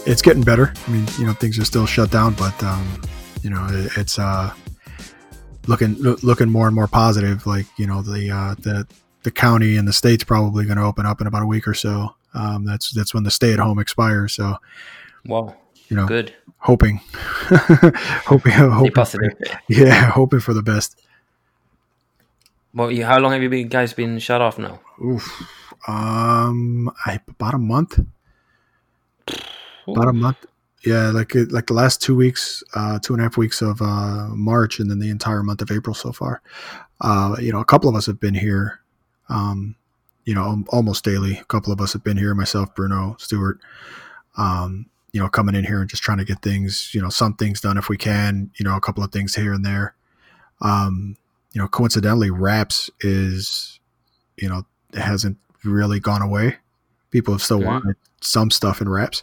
it's getting better. I mean, things are still shut down, but it's looking more and more positive. Like, the county and the state's probably going to open up in about a week or so. That's when the stay at home expires. So, wow, good. Hoping, hoping, positive. Hoping for the best. Well, how long have you guys been shut off now? About a month. About a month. Yeah, like the last 2 weeks, 2.5 weeks of March, and then the entire month of April so far. A couple of us have been here, almost daily. A couple of us have been here, myself, Bruno, Stuart, coming in here and just trying to get things, some things done if we can, a couple of things here and there. Coincidentally, Wraps is, it hasn't really gone away. People have still wanted some stuff in Wraps.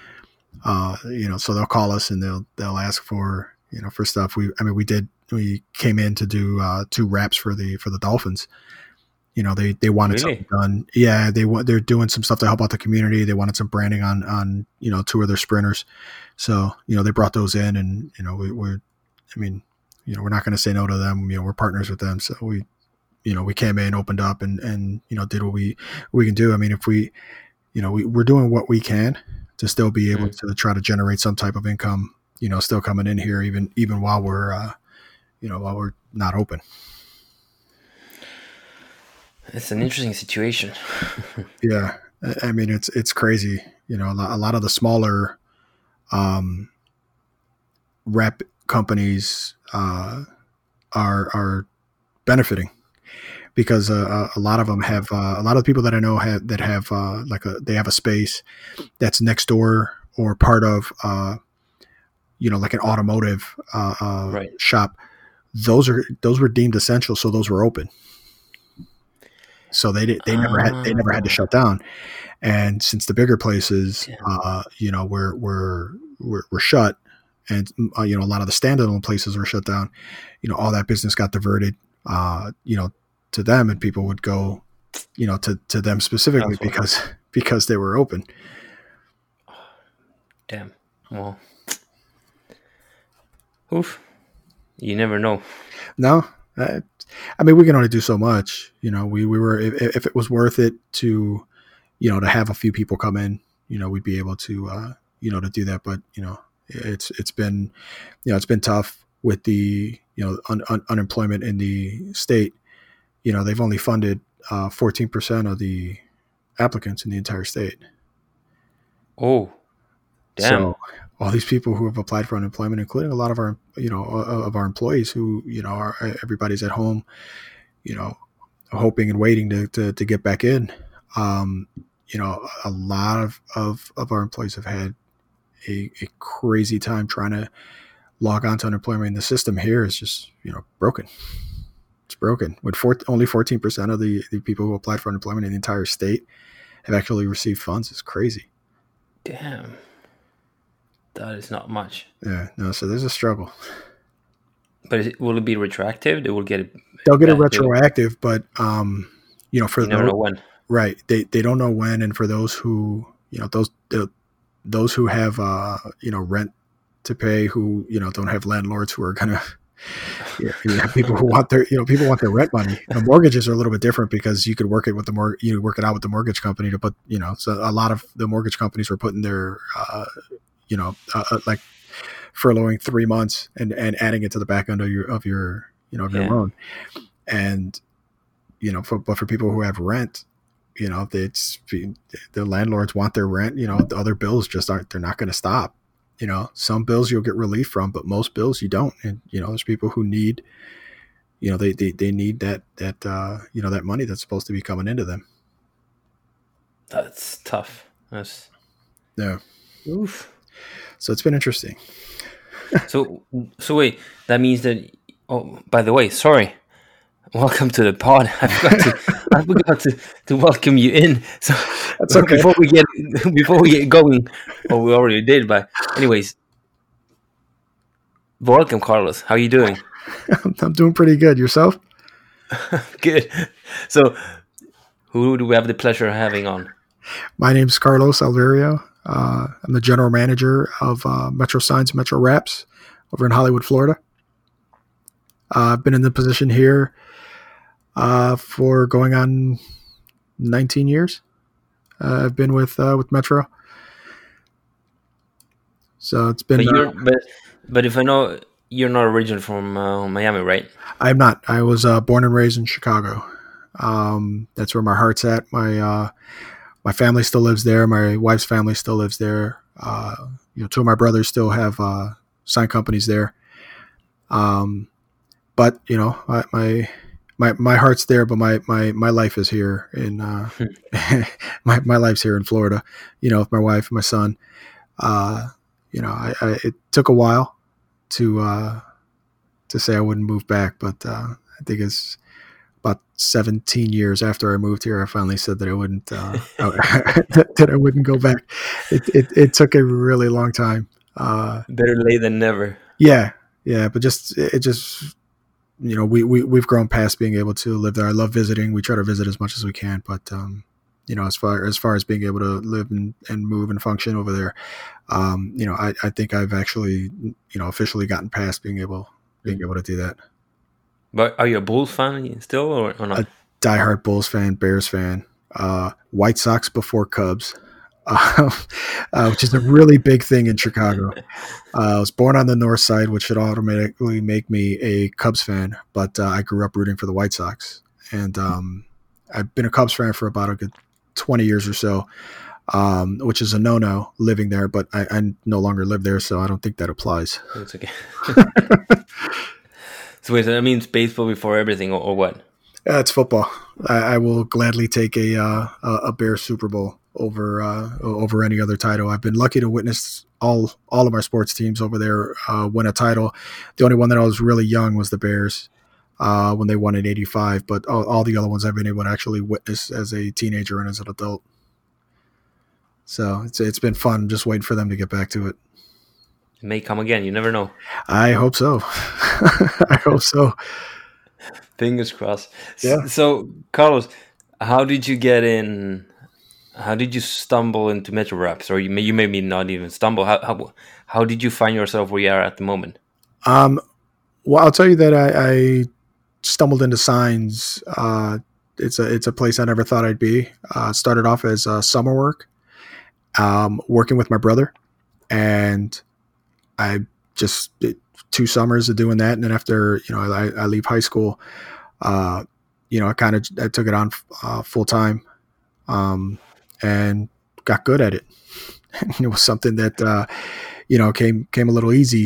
So they'll call us and they'll ask for, for stuff. We came in to do 2 Wraps for the Dolphins. They wanted something done. Yeah, they're doing some stuff to help out the community. They wanted some branding on 2 of their sprinters. So, they brought those in, and, we're not going to say no to them. We're partners with them. So we came in, opened up and did what we can do. I mean, if we're doing what we can to still be able to try to generate some type of income, still coming in here, even while we're not open. It's an interesting situation. Yeah. I mean, it's crazy. A lot of the smaller, rep companies, are benefiting because, a lot of them have, a lot of people that I know have they have a space that's next door or part of, like an automotive, shop. Those were deemed essential. So those were open. So they never had to shut down. And since the bigger places, were shut, and a lot of the standalone places were shut down, all that business got diverted, to them, and people would go, to them specifically because they were open. Damn. Well, oof. You never know. No. We can only do so much. We were, if it was worth it to, to have a few people come in, we'd be able to, to do that. But, it's been tough with the, unemployment in the state. They've only funded 14% of the applicants in the entire state. Oh, damn. So all these people who have applied for unemployment, including a lot of our, of our employees who, everybody's at home, hoping and waiting to get back in. A lot of our employees have had a crazy time trying to log on to unemployment. And the system here is just, broken. It's broken. With only 14% of the people who applied for unemployment in the entire state have actually received funds. It's crazy. Damn. That is not much. Yeah, no. So there's a struggle. But will it be retroactive? They'll get it retroactive, but for you never know when. Right, they don't know when, and for those who those who have rent to pay, who don't have landlords who are gonna people who want their rent money. Mortgages are a little bit different because you could work it with work it out with the mortgage company to put so a lot of the mortgage companies were putting their like furloughing 3 months and adding it to the back end of your loan. And, but for people who have rent, it's the landlords want their rent, the other bills they're not going to stop. Some bills you'll get relief from, but most bills you don't. And, there's people who need, they need that that money that's supposed to be coming into them. That's tough. Yeah. Oof. So it's been interesting. So wait, that means that. Oh, by the way, sorry. Welcome to the pod. I forgot to welcome you in. So that's okay. Before we get going, well, we already did. But anyways, welcome, Carlos. How are you doing? I'm doing pretty good. Yourself? Good. So, who do we have the pleasure of having on? My name's Carlos Alverio. I'm the general manager of Metro Signs, Metro Wraps over in Hollywood, Florida. I've been in the position here for going on 19 years. I've been with Metro. So it's been. But if I know, you're not originally from Miami, right? I'm not. I was born and raised in Chicago. That's where my heart's at. My family still lives there. My wife's family still lives there. Two of my brothers still have sign companies there. But my heart's there, but my life is here in my life's here in Florida. With my wife, and my son. It took a while to say I wouldn't move back, but I think it's about 17 years after I moved here, I finally said that I wouldn't that I wouldn't go back. It took a really long time. Better late than never. Yeah, but we've grown past being able to live there. I love visiting. We try to visit as much as we can, but as far as being able to live and move and function over there, I think I've actually officially gotten past being able to do that. But are you a Bulls fan still, or not? A diehard Bulls fan, Bears fan, White Sox before Cubs, which is a really big thing in Chicago. I was born on the north side, which should automatically make me a Cubs fan, but I grew up rooting for the White Sox. And I've been a Cubs fan for about a good 20 years or so, which is a no-no living there, but I no longer live there, so I don't think that applies. It's okay. So wait, so that means baseball before everything, or what? It's football. I will gladly take a Bears Super Bowl over any other title. I've been lucky to witness all of our sports teams over there win a title. The only one that I was really young was the Bears when they won in '85, but all the other ones I've been able to actually witness as a teenager and as an adult. So it's been fun just waiting for them to get back to it. It may come again. You never know. I hope so. I hope so. Fingers crossed. Yeah. So, Carlos, how did you get in? How did you stumble into Metro Wraps? Or you maybe not even stumble. How did you find yourself where you are at the moment? Well, I'll tell you that I stumbled into signs. It's a place I never thought I'd be. Started off as summer work, working with my brother, and I just did 2 summers of doing that, and then after I leave high school, I took it on full time, and got good at it. It was something that came a little easy,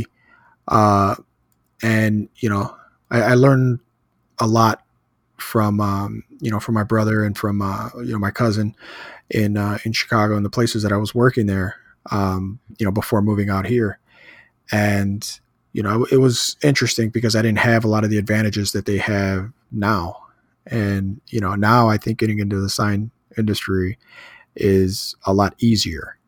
and I learned a lot from from my brother and from my cousin in Chicago and the places that I was working there, before moving out here. And, it was interesting because I didn't have a lot of the advantages that they have now. And, now I think getting into the sign industry is a lot easier.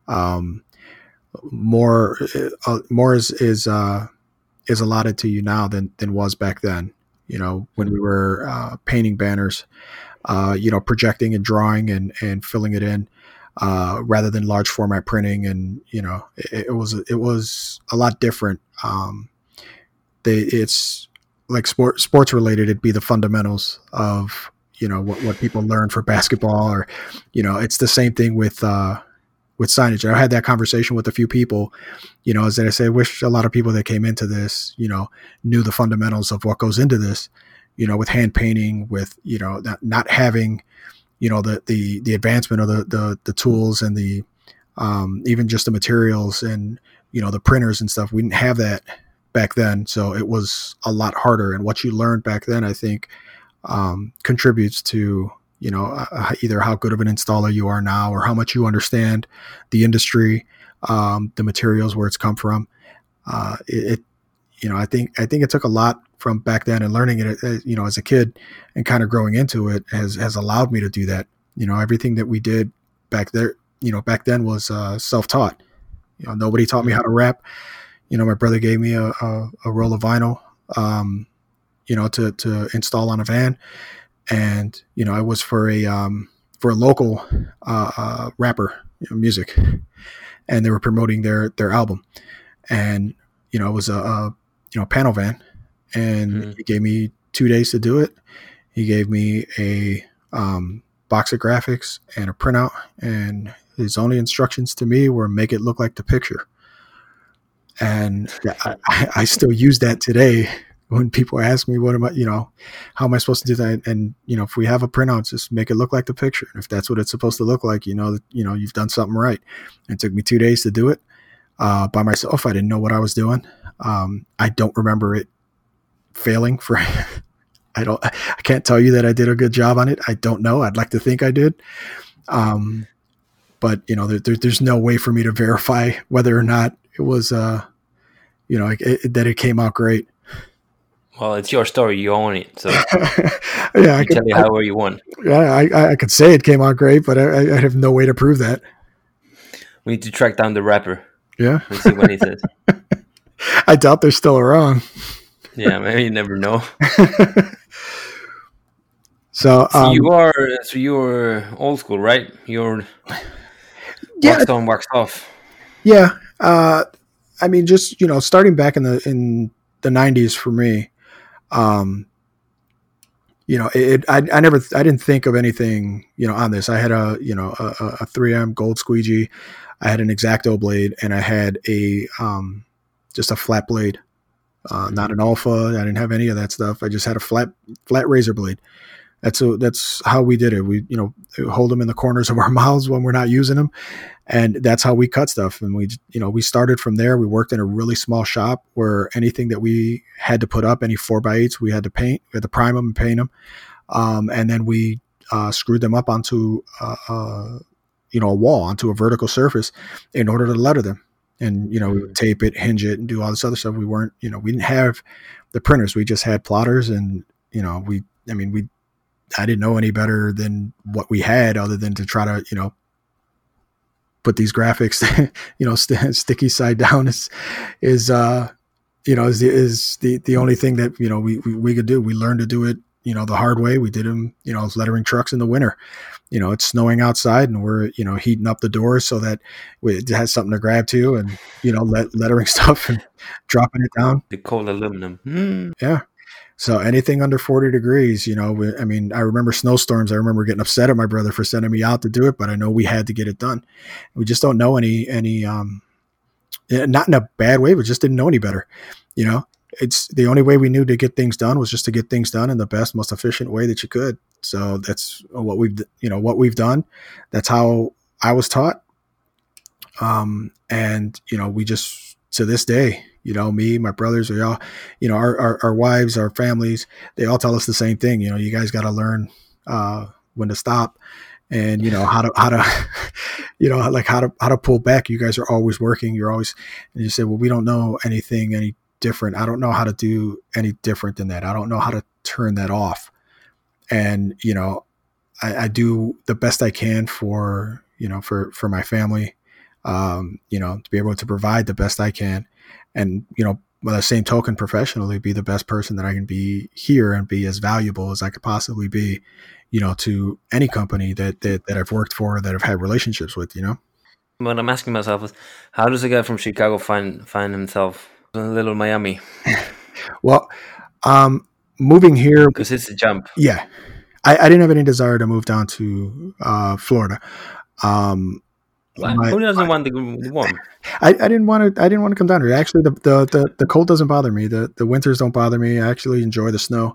More is allotted to you now than was back then, when we were painting banners, projecting and drawing and filling it in. Rather than large format printing, and it was a lot different. It's like sports related. It'd be the fundamentals of what people learn for basketball, or it's the same thing with signage. I had that conversation with a few people, as I say, I wish a lot of people that came into this, knew the fundamentals of what goes into this, with hand painting, with not having the advancement of the tools and the even just the materials and the printers and stuff. We didn't have that back then, so it was a lot harder. And what you learned back then, I think, contributes to either how good of an installer you are now, or how much you understand the industry, the materials, where it's come from. I think it took a lot from back then, and learning it, as a kid and kind of growing into it has allowed me to do that. Everything that we did back there, back then was self-taught. Nobody taught me how to wrap. My brother gave me a roll of vinyl, to install on a van. And, I was for a local wrapper music, and they were promoting their album, and it was a panel van, and he gave me 2 days to do it. He gave me a box of graphics and a printout, and his only instructions to me were make it look like the picture. And I still use that today when people ask me, what am I, how am I supposed to do that? And, if we have a printout, just make it look like the picture. And if that's what it's supposed to look like, you've done something right. And it took me 2 days to do it by myself. I didn't know what I was doing. I don't remember it failing for, I can't tell you that I did a good job on it. I don't know. I'd like to think I did. But there's no way for me to verify whether or not it was, that it came out great. Well, it's your story. You own it. So yeah, I tell you however you want. Yeah, I could say it came out great, but I have no way to prove that. We need to track down the rapper. Yeah. Let's see what he says. I doubt they're still around. Yeah, maybe you never know. So you're old school, right? You're yeah, waxed on, waxed off. Yeah. I mean, just, starting back in the 90s for me, I didn't think of anything, on this. I had a 3M gold squeegee. I had an X-Acto blade, and I had just a flat blade, not an Alpha. I didn't have any of that stuff. I just had a flat razor blade. That's how we did it. We, hold them in the corners of our mouths when we're not using them. And that's how we cut stuff. And we started from there. We worked in a really small shop where anything that we had to put up, any 4x8s, we had to paint. We had to prime them and paint them. And then we screwed them up onto, a wall, onto a vertical surface in order to letter them. And, we would tape it, hinge it, and do all this other stuff. We weren't, we didn't have the printers. We just had plotters, and, I didn't know any better than what we had, other than to try to, put these graphics, sticky side down is the only thing that, we could do. We learned to do it, the hard way. We did them, lettering trucks in the winter. It's snowing outside, and we're, heating up the doors so that it has something to grab to, and, lettering stuff and dropping it down. The cold aluminum. Yeah. So anything under 40 degrees, I remember snowstorms. I remember getting upset at my brother for sending me out to do it, but I know we had to get it done. We just don't know any, not in a bad way, but just didn't know any better. It's the only way we knew to get things done was just to get things done in the best, most efficient way that you could. So that's what we've done. That's how I was taught. We just, to this day, me, my brothers, we all, our wives, our families, they all tell us the same thing. You guys got to learn when to stop, and how to how to pull back. You guys are always working. You're always, and you say, well, we don't know anything any different. I don't know how to do any different than that. I don't know how to turn that off. And I do the best I can for my family, to be able to provide the best I can. And, by the same token, professionally, be the best person that I can be here and be as valuable as I could possibly be, to any company that I've worked for, that I've had relationships with, What I'm asking myself is, how does a guy from Chicago find himself in a little Miami? Well, moving here, because it's a jump. Yeah. I didn't have any desire to move down to Florida. Who doesn't want the warm? I didn't want to come down here. Actually, the cold doesn't bother me. The winters don't bother me. I actually enjoy the snow.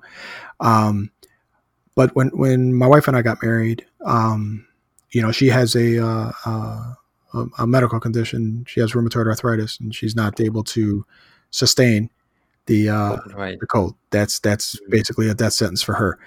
But when my wife and I got married, she has a medical condition. She has rheumatoid arthritis, and she's not able to sustain the cold. That's basically a death sentence for her.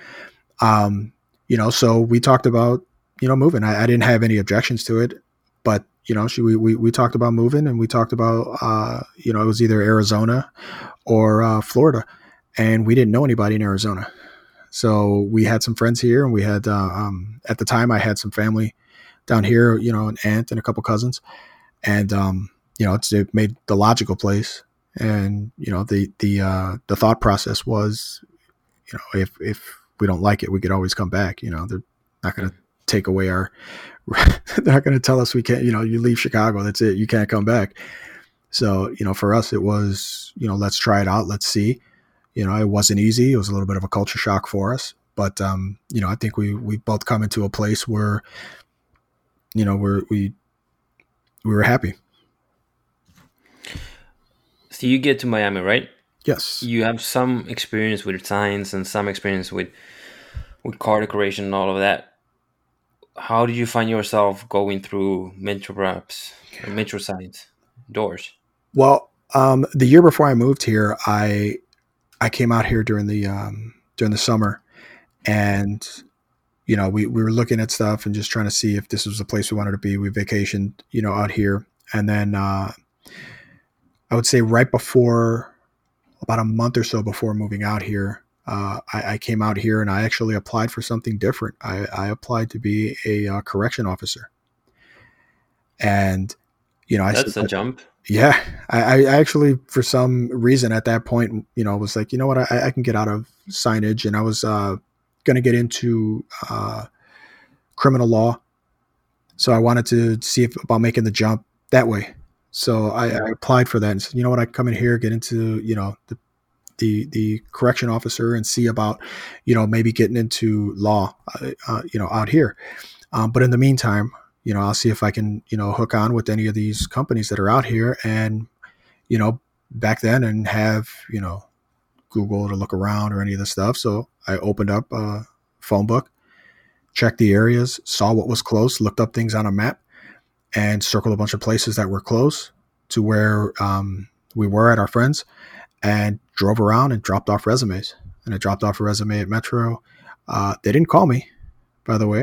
So we talked about moving. I didn't have any objections to it. But, we talked about moving, and we talked about, it was either Arizona or Florida, and we didn't know anybody in Arizona. So we had some friends here, and we had, at the time I had some family down here, an aunt and a couple cousins, and, it made the logical place. And, the thought process was, if we don't like it, we could always come back. They're not going to take away our. They're not going to tell us we can't. You leave Chicago, that's it. You can't come back. So for us, it was let's try it out, let's see. It wasn't easy. It was a little bit of a culture shock for us, but I think we both come into a place where we were happy. So you get to Miami, right? Yes. You have some experience with signs and some experience with car decoration and all of that. How did you find yourself going through Metro Wraps, Metro signs, doors? Well, the year before I moved here, I came out here during the summer, and we were looking at stuff and just trying to see if this was a place we wanted to be. We vacationed, out here, and then I would say right before, about a month or so before moving out here, I came out here and I actually applied for something different. I applied to be a correction officer, and that's a jump. Yeah, I actually, for some reason at that point, was like, what, I can get out of signage, and I was going to get into criminal law, so I wanted to see about making the jump that way. So I applied for that and said, what, I come in here, get into the correction officer, and see about maybe getting into law out here. But in the meantime, I'll see if I can, hook on with any of these companies that are out here, and, back then, and have, Google to look around or any of this stuff. So I opened up a phone book, checked the areas, saw what was close, looked up things on a map, and circled a bunch of places that were close to where we were at our friends, and drove around and dropped off resumes. And I dropped off a resume at Metro. They didn't call me, by the way.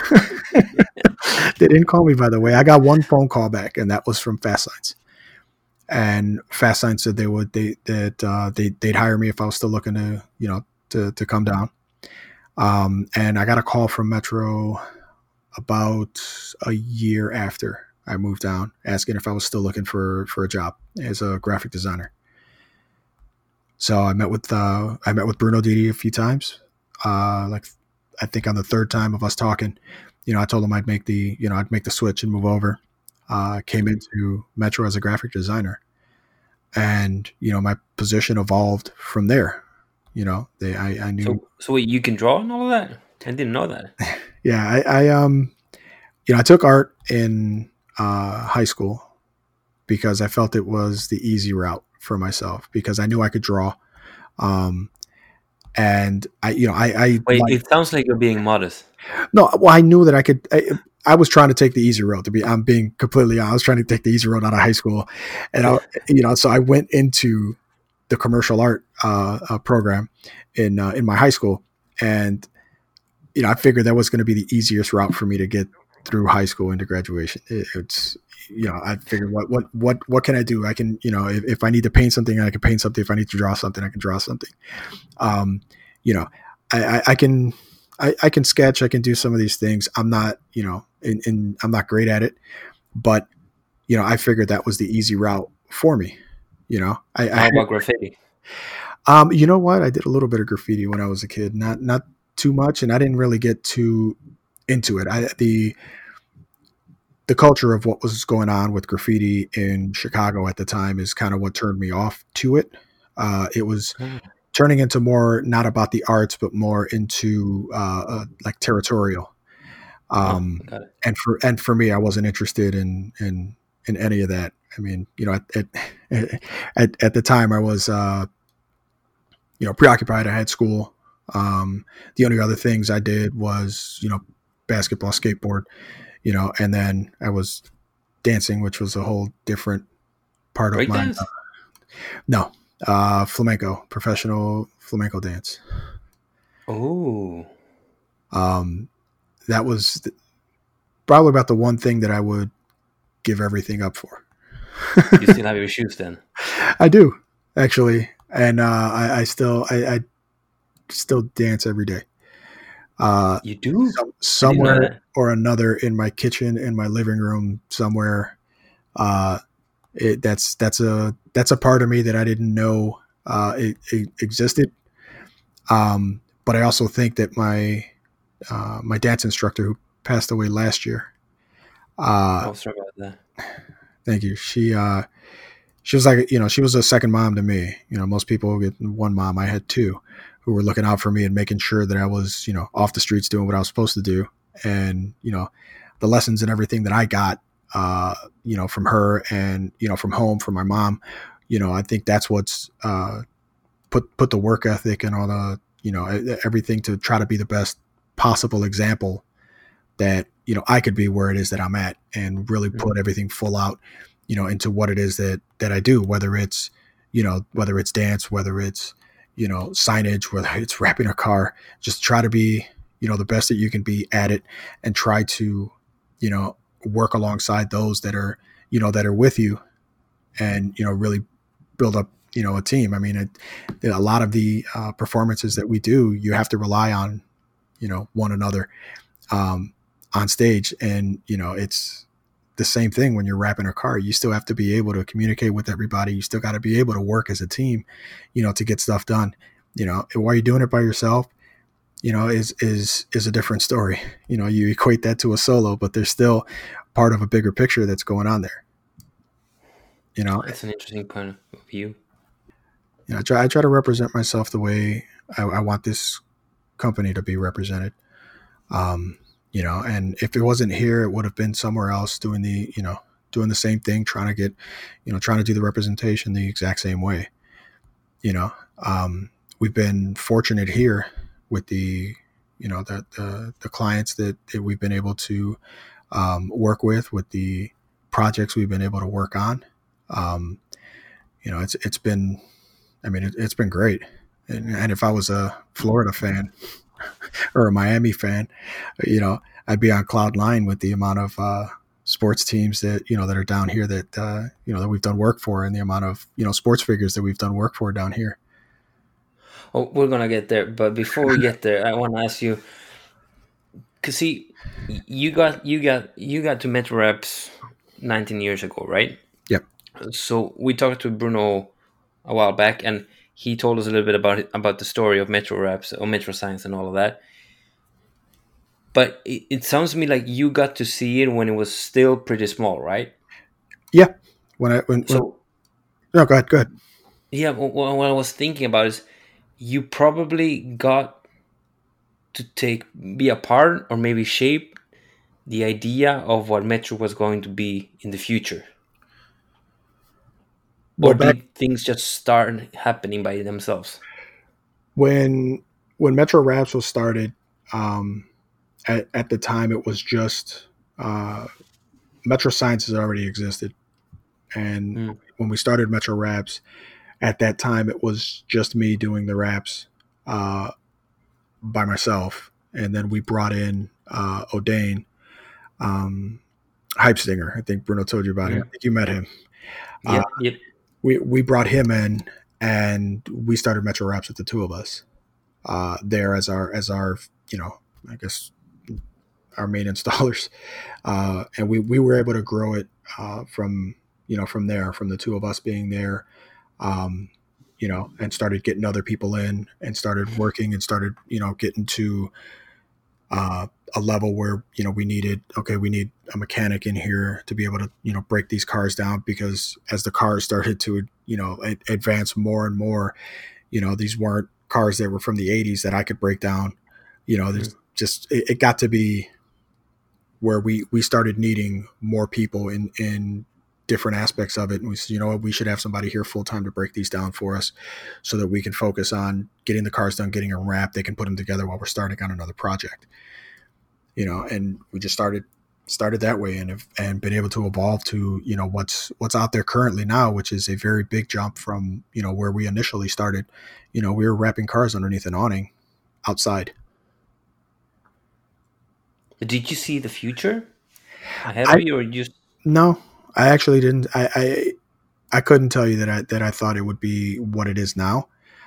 They didn't call me, by the way. I got one phone call back, and that was from Fast Signs. And Fast Signs said they'd hire me if I was still looking to come down. And I got a call from Metro about a year after I moved down, asking if I was still looking for a job as a graphic designer. So I met with Bruno Didi a few times. I think on the third time of us talking, I told him I'd make the switch and move over. Came into Metro as a graphic designer, and my position evolved from there. I knew. So wait, you can draw and all of that? I didn't know that. Yeah, I took art in high school because I felt it was the easy route for myself, because I knew I could draw. And I wait. It sounds like you're being modest. No, well, I knew that I could. I was trying to take the easy road. I'm being completely honest. I was trying to take the easy road out of high school, and so I went into the commercial art program in my high school, and I figured that was going to be the easiest route for me to get through high school into graduation. It's I figured what can I do? I can if I need to paint something, I can paint something. If I need to draw something, I can draw something. I can sketch. I can do some of these things. I'm not, I'm not great at it, but I figured that was the easy route for me. How about graffiti? You know what? I did a little bit of graffiti when I was a kid, not too much, and I didn't really get too into it. The culture of what was going on with graffiti in Chicago at the time is kind of what turned me off to it. It was turning into more not about the arts, but more into like territorial. And for me, I wasn't interested in any of that. I mean, at the time I was preoccupied. I had school. The only other things I did was basketball, skateboard, and then I was dancing, which was a whole different part of my no. Flamenco, professional flamenco dance. Oh, that was probably about the one thing that I would give everything up for. You still have your shoes then? I do, actually, and I still dance every day. You do? Somewhere or another in my kitchen, in my living room, somewhere. That's a part of me that I didn't know it existed. But I also think that my dance instructor, who passed away last year. Oh, sorry about that. Thank you. She was like, she was a second mom to me. Most people get one mom. I had two who were looking out for me and making sure that I was, off the streets doing what I was supposed to do. And, the lessons and everything that I got, from her and, from home, from my mom, I think that's what's, put the work ethic and all the, everything to try to be the best possible example that, I could be where it is that I'm at and really put everything full out, into what it is that I do, whether it's, whether it's dance, whether it's, signage, whether it's wrapping a car, just try to be, the best that you can be at it and try to, work alongside those that are, that are with you and, really build up, a team. I mean, a lot of the performances that we do, you have to rely on, one another on stage. And, it's the same thing when you're wrapping a car. You still have to be able to communicate with everybody. You still got to be able to work as a team, to get stuff done. While you're doing it by yourself, is a different story. You equate that to a solo, but there's still part of a bigger picture that's going on there. That's an interesting point of view. I try to represent myself the way I want this company to be represented. And if it wasn't here, it would have been somewhere else doing the same thing, trying to get, trying to do the representation the exact same way. We've been fortunate here with the clients that we've been able to work with the projects we've been able to work on. It's been, it's been great. And if I was a Florida fan or a Miami fan, I'd be on cloud nine with the amount of sports teams that, that are down here that, that we've done work for, and the amount of, sports figures that we've done work for down here. Oh, we're going to get there. But before we get there, I want to ask you, because see, you got to Metro Reps 19 years ago, right? Yep. So we talked to Bruno a while back, and he told us a little bit about the story of Metro Reps or Metro Science and all of that. But it sounds to me like you got to see it when it was still pretty small, right? Yeah. No, go ahead. Yeah. What I was thinking about is you probably got to be a part or maybe shape the idea of what Metro was going to be in the future. Or did things just start happening by themselves? When Metro Raps was started, at the time it was just Metro Sciences already existed, and when we started Metro Raps, at that time it was just me doing the raps by myself, and then we brought in O'Dane, Hype Stinger. I think Bruno told you about him. I think you met him. Yep. We brought him in, and we started Metro Raps with the two of us there as our I guess our main installers, and we were able to grow it from there, from the two of us being there, and started getting other people in and started working and started getting to a level where we need a mechanic in here to be able to break these cars down, because as the cars started to advance more and more, these weren't cars that were from the 80s that I could break down. There's just it got to be where we started needing more people in different aspects of it, and we said, we should have somebody here full time to break these down for us, so that we can focus on getting the cars done, getting them wrapped. They can put them together while we're starting on another project. And we just started that way, and been able to evolve to what's out there currently now, which is a very big jump from where we initially started. We were wrapping cars underneath an awning outside. Did you see the future ahead of you, or just? No, I actually didn't. I couldn't tell you that I thought it would be what it is now.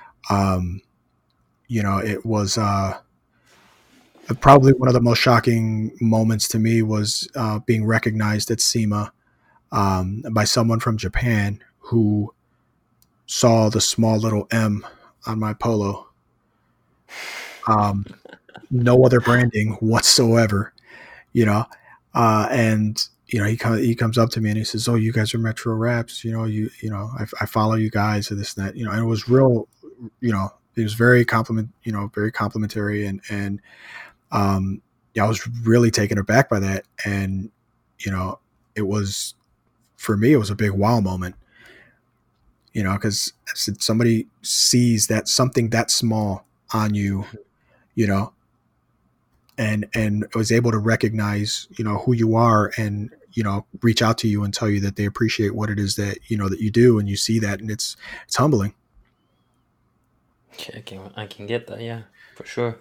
It was probably one of the most shocking moments to me was being recognized at SEMA by someone from Japan who saw the small little M on my polo. No other branding whatsoever, And he comes up to me and he says, "Oh, you guys are Metro Raps, I follow you guys and this and that, and it was real, it was very complimentary, and I was really taken aback by that, and it was, for me, it was a big wow moment, because somebody sees that something that small on you, you know, and was able to recognize, who you are, and reach out to you and tell you that they appreciate what it is that that you do, and you see that, and it's humbling. Yeah, I can get that. Yeah, for sure.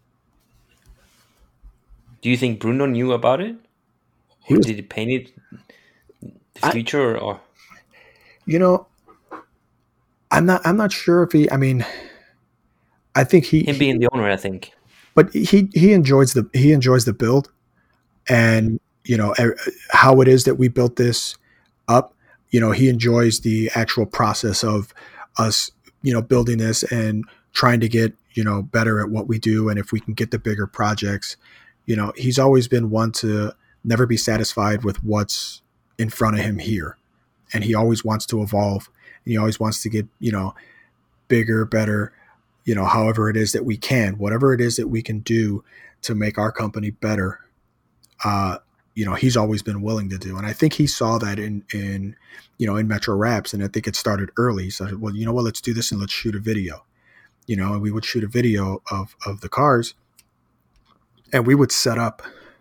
Do you think Bruno knew about it, He or was, did he paint it the I, future, or you know, I'm not sure if he. I mean, I think him being the owner? I think. but he enjoys the build, and how it is that we built this up. He enjoys the actual process of us, building this and trying to get better at what we do, and if we can get the bigger projects. He's always been one to never be satisfied with what's in front of him here, and he always wants to evolve, and he always wants to get bigger, better, however it is that we can, whatever it is that we can do to make our company better. uh, he's always been willing to do. And I think he saw that in Metro Raps. And I think it started early. So, well, let's do this and let's shoot a video, and we would shoot a video of the cars, and we would set up,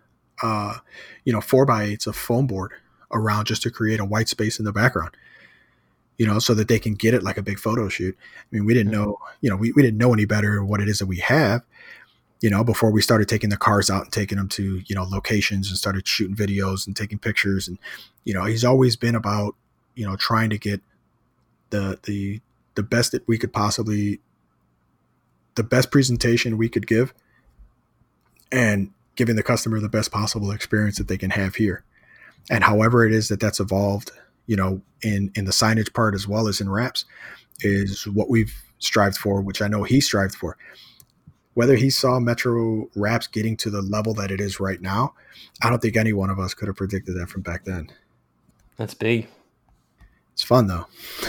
4x8s of foam board around just to create a white space in the background, so that they can get it like a big photo shoot. I mean, we didn't know, we didn't know any better what it is that we have, before we started taking the cars out and taking them to, locations, and started shooting videos and taking pictures. And, he's always been about, trying to get the best that we could possibly, the best presentation we could give, and giving the customer the best possible experience that they can have here. And however it is that that's evolved, in the signage part as well as in Raps, is what we've strived for, which I know he strived for. Whether he saw Metro Raps getting to the level that it is right now, I don't think any one of us could have predicted that from back then. That's big. It's fun, though.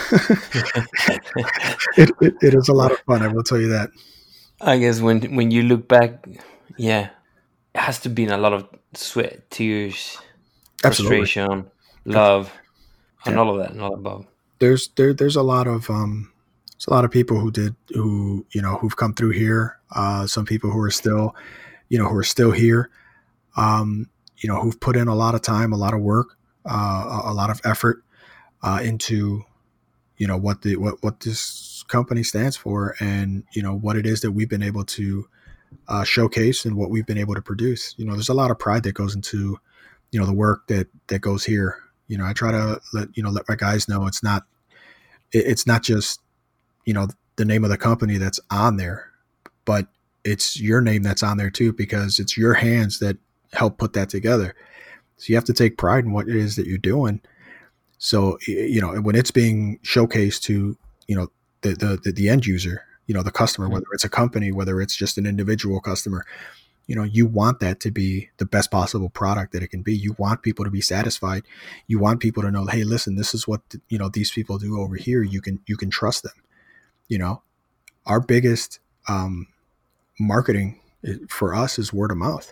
It is a lot of fun, I will tell you that. I guess when you look back, yeah, it has to be a lot of sweat, tears, Absolutely. frustration, love, and Yeah. all of that, and all above. There's a lot of people who've come through here. Some people who are still here. Who've put in a lot of time, a lot of work, a lot of effort into what this company stands for, and what it is that we've been able to showcase, and what we've been able to produce. There's a lot of pride that goes into the work that goes here. I try to let my guys know it's not just the name of the company that's on there, but it's your name that's on there too, because it's your hands that help put that together. So you have to take pride in what it is that you're doing. So when it's being showcased to the end user, the customer, whether it's a company, whether it's just an individual customer, you want that to be the best possible product that it can be. You want people to be satisfied. You want people to know, hey, listen, this is what these people do over here. You can trust them. Our biggest marketing for us is word of mouth.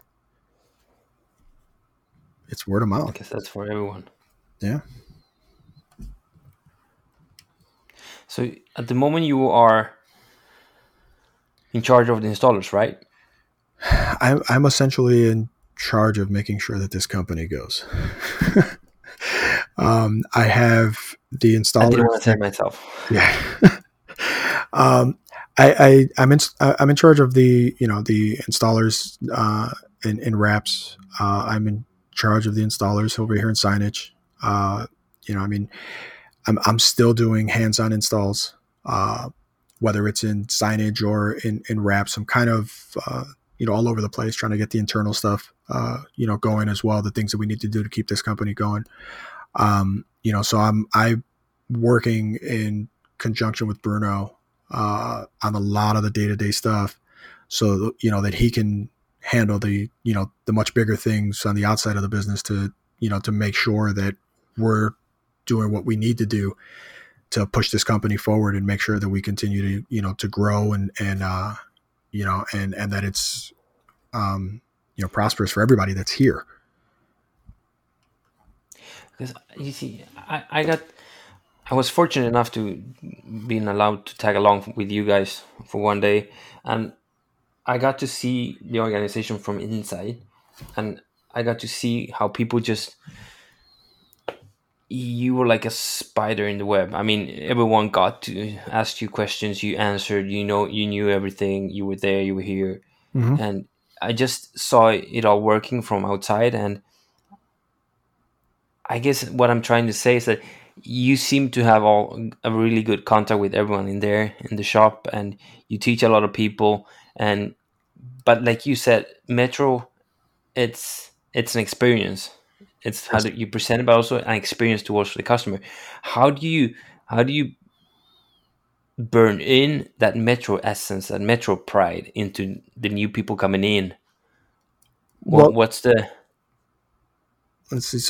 It's word of mouth. I guess that's for everyone. Yeah. So at the moment you are in charge of the installers, right? I'm essentially in charge of making sure that this company goes. I have the installers. I didn't want to say myself. Yeah. I'm in charge of the the installers in Raps. I'm in charge of the installers over here in signage. I'm still doing hands-on installs, whether it's in signage or in Raps. I'm kind of all over the place trying to get the internal stuff going as well. The things that we need to do to keep this company going. So I'm working in conjunction with Bruno on a lot of the day-to-day stuff, so that he can handle the, the much bigger things on the outside of the business to, to make sure that we're doing what we need to do to push this company forward and make sure that we continue to, to grow and that it's, prosperous for everybody that's here. Because you see, I was fortunate enough to being allowed to tag along with you guys for one day, and I got to see the organization from inside, and I got to see how people just, you were like a spider in the web. I mean, everyone got to ask you questions, you answered, you knew everything, you were there, you were here. Mm-hmm. And I just saw it all working from outside. And I guess what I'm trying to say is that you seem to have a really good contact with everyone in there in the shop, and you teach a lot of people. And but like you said, Metro, it's an experience. It's how you present it, but also an experience towards the customer. How do you burn in that Metro essence, that Metro pride into the new people coming in? What's the? Let's see.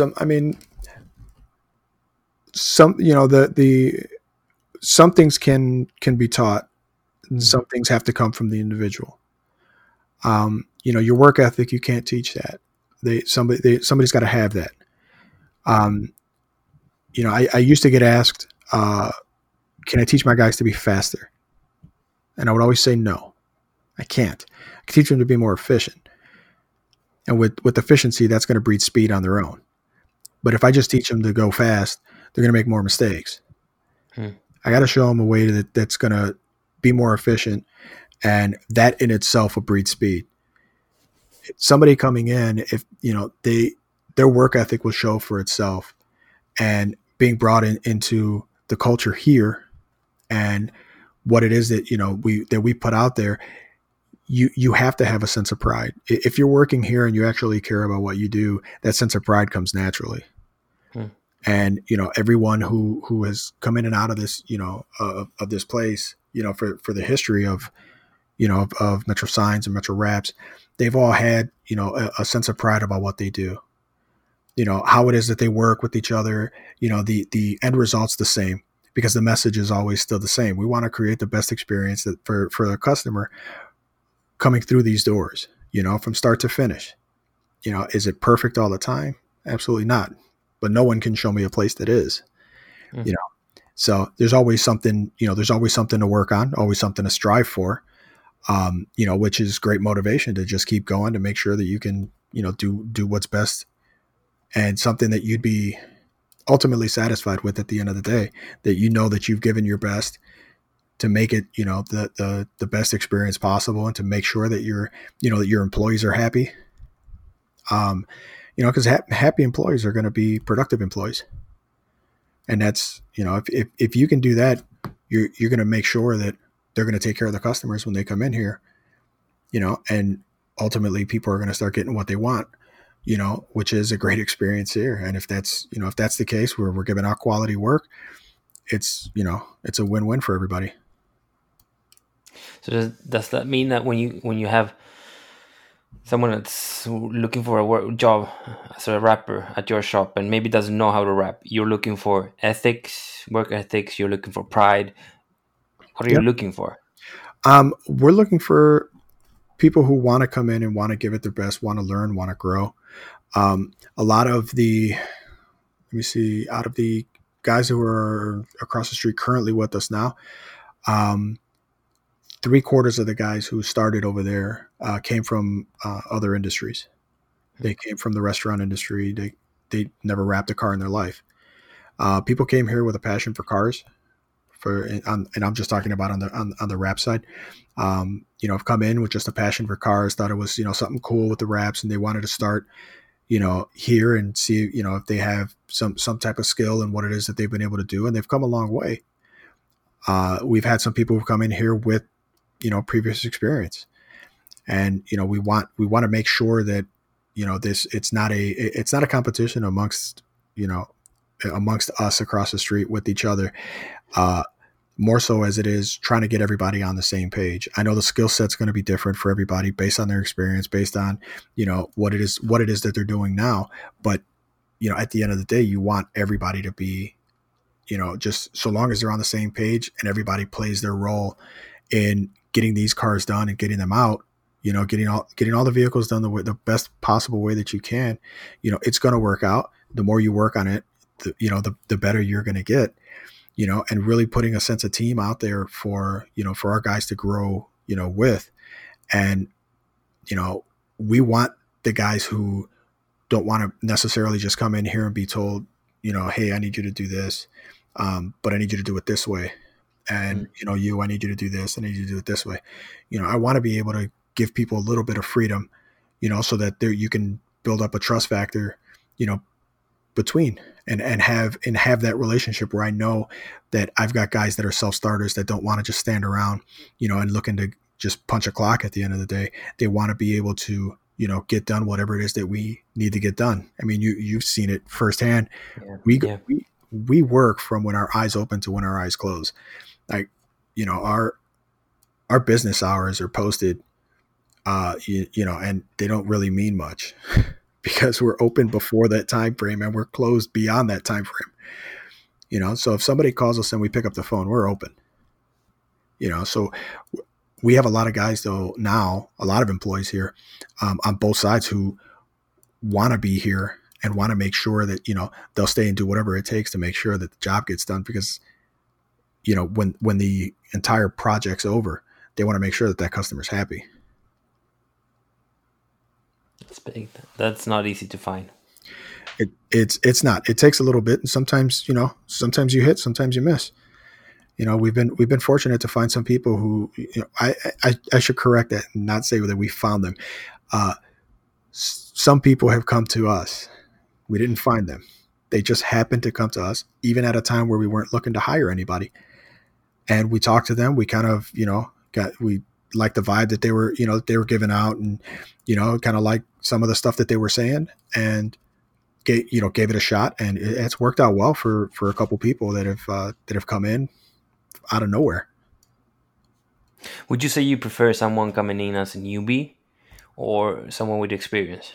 Some things can be taught, and some things have to come from the individual. Your work ethic, you can't teach that. Somebody's got to have that. I used to get asked, can I teach my guys to be faster? And I would always say, no, I can't. I can teach them to be more efficient. And with efficiency, that's going to breed speed on their own. But if I just teach them to go fast, they're going to make more mistakes. I got to show them a way that's going to be more efficient. And that in itself will breed speed. Somebody coming in, if their work ethic will show for itself, and being brought into the culture here and what it is that we put out there, you have to have a sense of pride. If you're working here and you actually care about what you do, that sense of pride comes naturally. And everyone who has come in and out of this of this place, for the history of of Metro Signs and Metro Wraps, they've all had, a sense of pride about what they do, how it is that they work with each other, the end result's the same because the message is always still the same. We want to create the best experience that for the customer coming through these doors, from start to finish. Is it perfect all the time? Absolutely not. But no one can show me a place that is, so there's always something, to work on, always something to strive for. Which is great motivation to just keep going, to make sure that you can, do what's best, and something that you'd be ultimately satisfied with at the end of the day, that that you've given your best to make it, the best experience possible, and to make sure that that your employees are happy. Because happy employees are going to be productive employees. And that's, if you can do that, you're going to make sure that they're going to take care of the customers when they come in here, and ultimately people are going to start getting what they want, which is a great experience here. And if that's the case where we're giving out quality work, it's a win-win for everybody. So does that mean that when you have someone that's looking for a job as a rapper at your shop and maybe doesn't know how to rap, you're looking for ethics, work ethics, you're looking for pride? What are you looking for? We're looking for people who want to come in and want to give it their best, want to learn, want to grow. A lot of out of the guys who are across the street currently with us now, 3/4 of the guys who started over there came from other industries. They came from the restaurant industry. They never wrapped a car in their life. People came here with a passion for cars. And I'm just talking about on the wrap side. Have come in with just a passion for cars, thought it was something cool with the wraps, and they wanted to start here and see if they have some type of skill in what it is that they've been able to do, and they've come a long way. We've had some people who've come in here with previous experience, and we want to make sure that it's not a competition amongst us across the street with each other. more so as it is trying to get everybody on the same page. I know the skill set's going to be different for everybody based on their experience, based on, what it is that they're doing now. But, at the end of the day, you want everybody to be, just so long as they're on the same page and everybody plays their role in getting these cars done and getting them out, getting all the vehicles done the best possible way that you can, it's going to work out. The more you work on it, the better you're going to get, and really putting a sense of team out there for our guys to grow, with. And, we want the guys who don't want to necessarily just come in here and be told, hey, I need you to do this. But I need you to do it this way. And, I need you to do this. I need you to do it this way. I want to be able to give people a little bit of freedom, so that you can build up a trust factor, between and have that relationship where I know that I've got guys that are self-starters that don't want to just stand around, and looking to just punch a clock at the end of the day. They want to be able to, get done whatever it is that we need to get done. I mean, you've seen it firsthand. Yeah. We work from when our eyes open to when our eyes close. Like, our business hours are posted, and they don't really mean much because we're open before that time frame and we're closed beyond that time frame. So if somebody calls us and we pick up the phone, we're open. So we have a lot of guys though now, a lot of employees here on both sides who want to be here and want to make sure that, they'll stay and do whatever it takes to make sure that the job gets done because, when the entire project's over, they want to make sure that customer's happy. That's big. That's not easy to find. It's not. It takes a little bit, and sometimes sometimes you hit, sometimes you miss. We've been fortunate to find some people who, I should correct that and not say that we found them. Some people have come to us. We didn't find them. They just happened to come to us, even at a time where we weren't looking to hire anybody. And we talked to them. We kind of, we liked the vibe that they were giving out, and, kind of like some of the stuff that they were saying, and gave it a shot. And it's worked out well for a couple people that have come in out of nowhere. Would you say you prefer someone coming in as a newbie or someone with experience?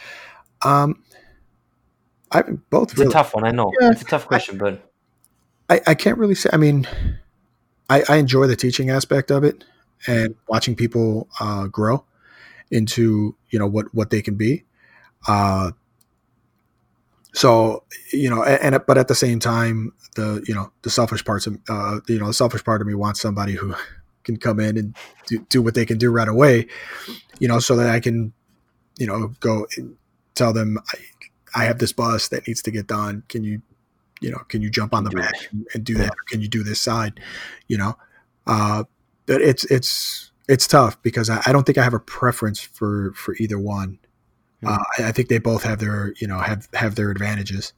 I both. It's really a tough one. I know. Yeah, it's a tough question, but I can't really say. I mean, I enjoy the teaching aspect of it and watching people grow into what they can be. So but at the same time, the selfish parts of the selfish part of me wants somebody who can come in and do what they can do right away, so that I can go and tell them I have this bus that needs to get done. Can you jump on the back and do that? Or can you do this side? But it's tough because I don't think I have a preference for either one. I think they both have their have their advantages.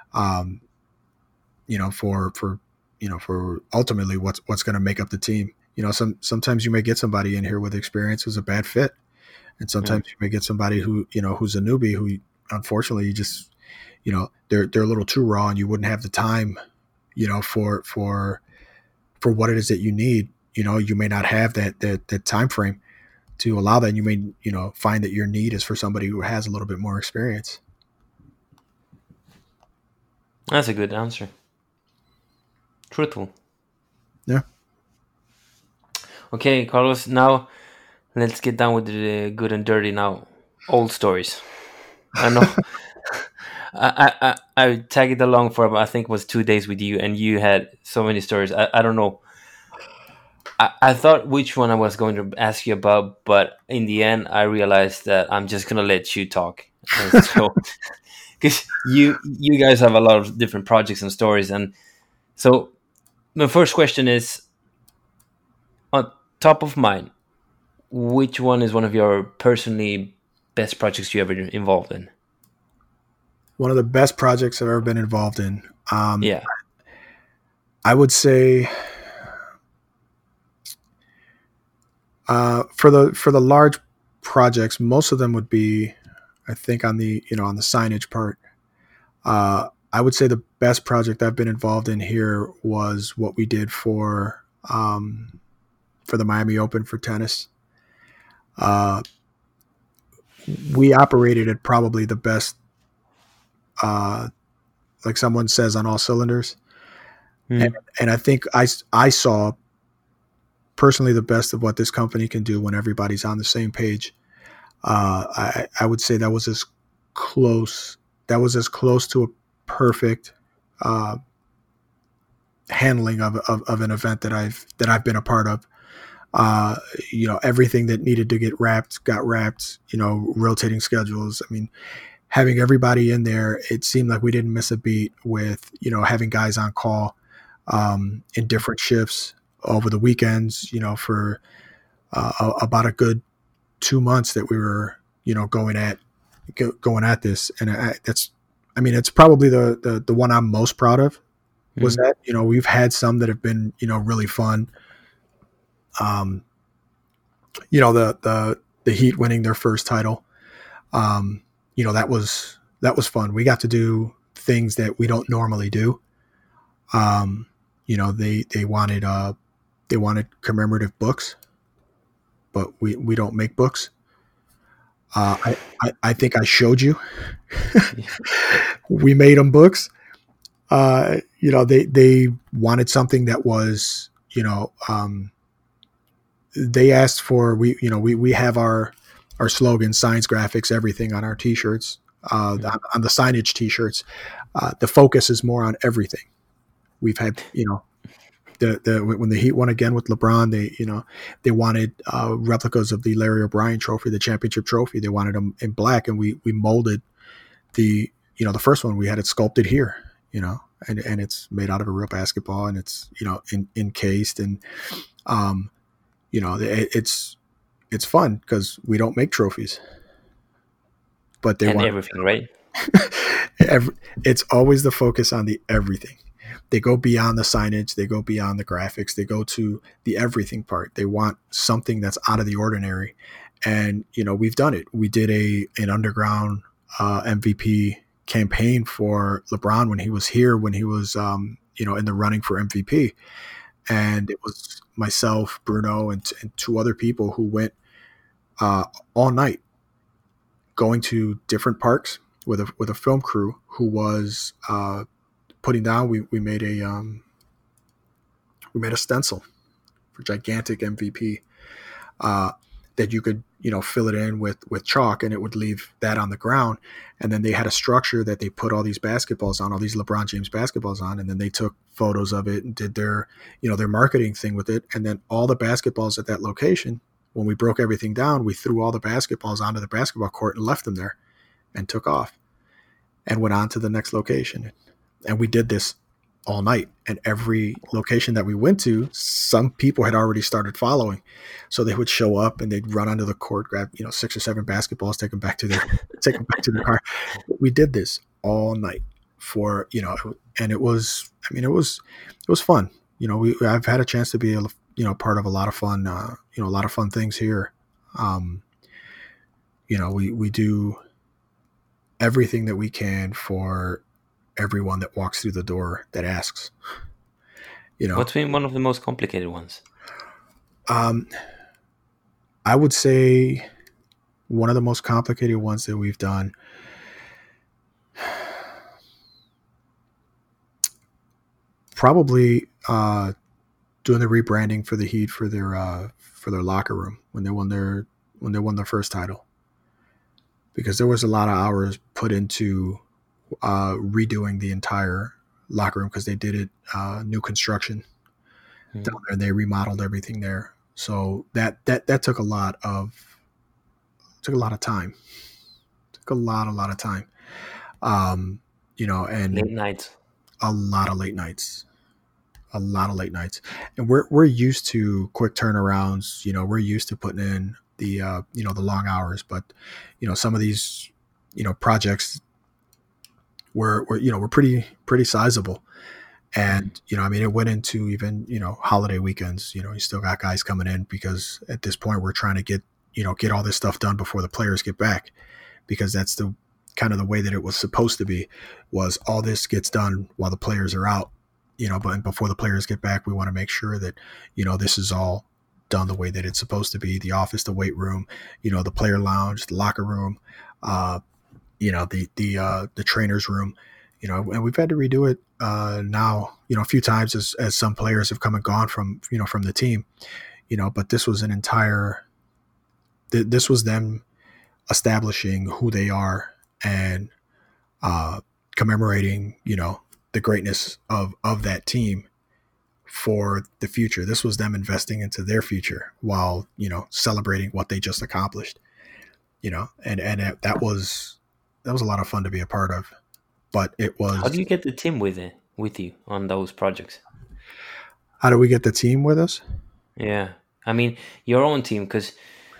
For ultimately what's going to make up the team. Sometimes you may get somebody in here with experience who's a bad fit, and sometimes you may get somebody who who's a newbie who unfortunately you just they're a little too raw, and you wouldn't have the time for what it is that you need. You may not have that time frame to allow that. And you may find that your need is for somebody who has a little bit more experience. That's a good answer. Truthful. Yeah. Okay, Carlos, now let's get down with the good and dirty now. Old stories. I know. I tagged along for I think it was 2 days with you, and you had so many stories. I don't know. I thought which one I was going to ask you about, but in the end, I realized that I'm just gonna let you talk. So, because you guys have a lot of different projects and stories, and so my first question is, on top of mind, which one is one of your personally best projects you ever involved in? One of the best projects I've ever been involved in. Yeah, I would say for the large projects, most of them would be, I think, on the on the signage part. I would say the best project I've been involved in here was what we did for the Miami Open for tennis. Uh, we operated at probably the best, uh, like someone says, on all cylinders. And, Mm. and I think I saw personally the best of what this company can do when everybody's on the same page. I would say that was as close. That was as close to a perfect uh, handling of an event that I've been a part of. Uh, everything that needed to get wrapped got wrapped. Rotating schedules. I mean, having everybody in there, it seemed like we didn't miss a beat with having guys on call in different shifts over the weekends. For about a good 2 months that we were going at this, and it's probably the one I'm most proud of. Was Mm. that we've had some that have been really fun. Um, the Heat winning their first title. That was fun. We got to do things that we don't normally do. They wanted commemorative books, but we don't make books. I think I showed you. We made them books. They wanted something that was they asked for we have our slogan, science, graphics, everything on our t-shirts, on the signage t-shirts. The focus is more on everything. We've had when the Heat won again with LeBron, they wanted replicas of the Larry O'Brien trophy, the championship trophy. They wanted them in black, and we molded the first one. We had it sculpted here, and it's made out of a real basketball, and it's encased, and it's fun because we don't make trophies, but they And want everything, right? it's always the focus on the everything. They go beyond the signage, they go beyond the graphics, they go to the everything part. They want something that's out of the ordinary, and we've done it. We did an underground MVP campaign for LeBron when he was here, when he was in the running for MVP, and it was myself, Bruno, and two other people who went all night, going to different parks with a film crew who was putting down. We made a stencil for gigantic MVP that you could fill it in with chalk, and it would leave that on the ground. And then they had a structure that they put all these basketballs on, all these LeBron James basketballs on, and then they took photos of it and did their marketing thing with it. And then all the basketballs at that location, when we broke everything down, we threw all the basketballs onto the basketball court and left them there and took off and went on to the next location. And we did this all night, and every location that we went to, some people had already started following, so they would show up and they'd run onto the court, grab 6 or 7 basketballs, take them back to their car. We did this all night for and it was fun. I've had a chance to be part of a lot of fun things here. We do everything that we can for everyone that walks through the door that asks. What's been one of the most complicated ones? I would say one of the most complicated ones that we've done, probably doing the rebranding for the Heat for their locker room when they won their first title, because there was a lot of hours put into redoing the entire locker room, because they did it new construction down there, and they remodeled everything there. So that took a lot of time. Took a lot of time. And Late nights. A lot of late nights. And we're used to quick turnarounds. We're used to putting in the the long hours, but some of these projects were pretty sizable. And it went into even holiday weekends. You still got guys coming in, because at this point we're trying to get all this stuff done before the players get back, because that's the kind of the way that it was supposed to be, was all this gets done while the players are out, but before the players get back, we want to make sure that, this is all done the way that it's supposed to be. The office, the weight room, the player lounge, the locker room, the trainer's room, and we've had to redo it now, a few times as some players have come and gone from the team, but this was this was them establishing who they are and commemorating, the greatness of that team for the future. This was them investing into their future while, celebrating what they just accomplished, and that was a lot of fun to be a part of. But it was. How do you get the team with you on those projects? How do we get the team with us? Yeah, I mean your own team, because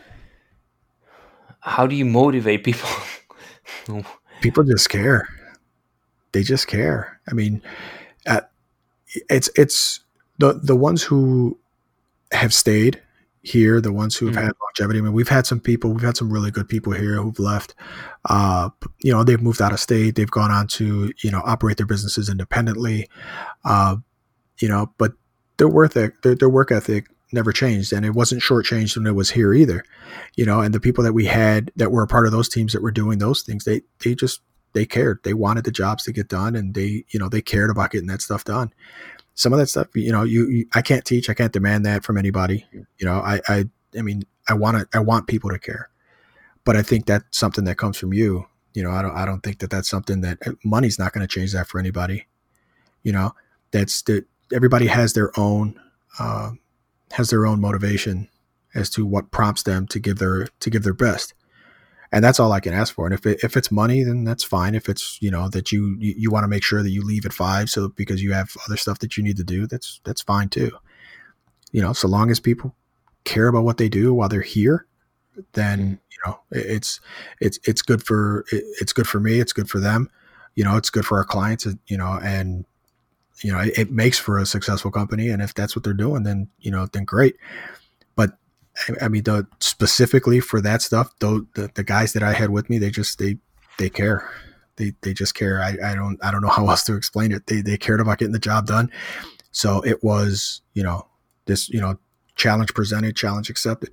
how do you motivate people? People just care. They just care. I mean, it's the ones who have stayed here, the ones who've had longevity. I mean, we've had some really good people here who've left. They've moved out of state. They've gone on to, operate their businesses independently. But their work ethic never changed, and it wasn't shortchanged when it was here either. And the people that we had that were a part of those teams that were doing those things, they cared. They wanted the jobs to get done, and they cared about getting that stuff done. Some of that stuff, I can't teach, I can't demand that from anybody. I want people to care, but I think that's something that comes from you. I don't think that that's something that money's not going to change that for anybody. Everybody has their own motivation as to what prompts them to give their best. And that's all I can ask for. And if it's money, then that's fine. If it's, that you want to make sure that you leave at 5, so because you have other stuff that you need to do, that's fine too. So long as people care about what they do while they're here, then, it's good for me. It's good for them. It's good for our clients, and it makes for a successful company. And if that's what they're doing, then great. But I mean, specifically for that stuff, the guys that I had with me, they care. They just care. I don't know how else to explain it. They cared about getting the job done. So it was, this, challenge presented, challenge accepted.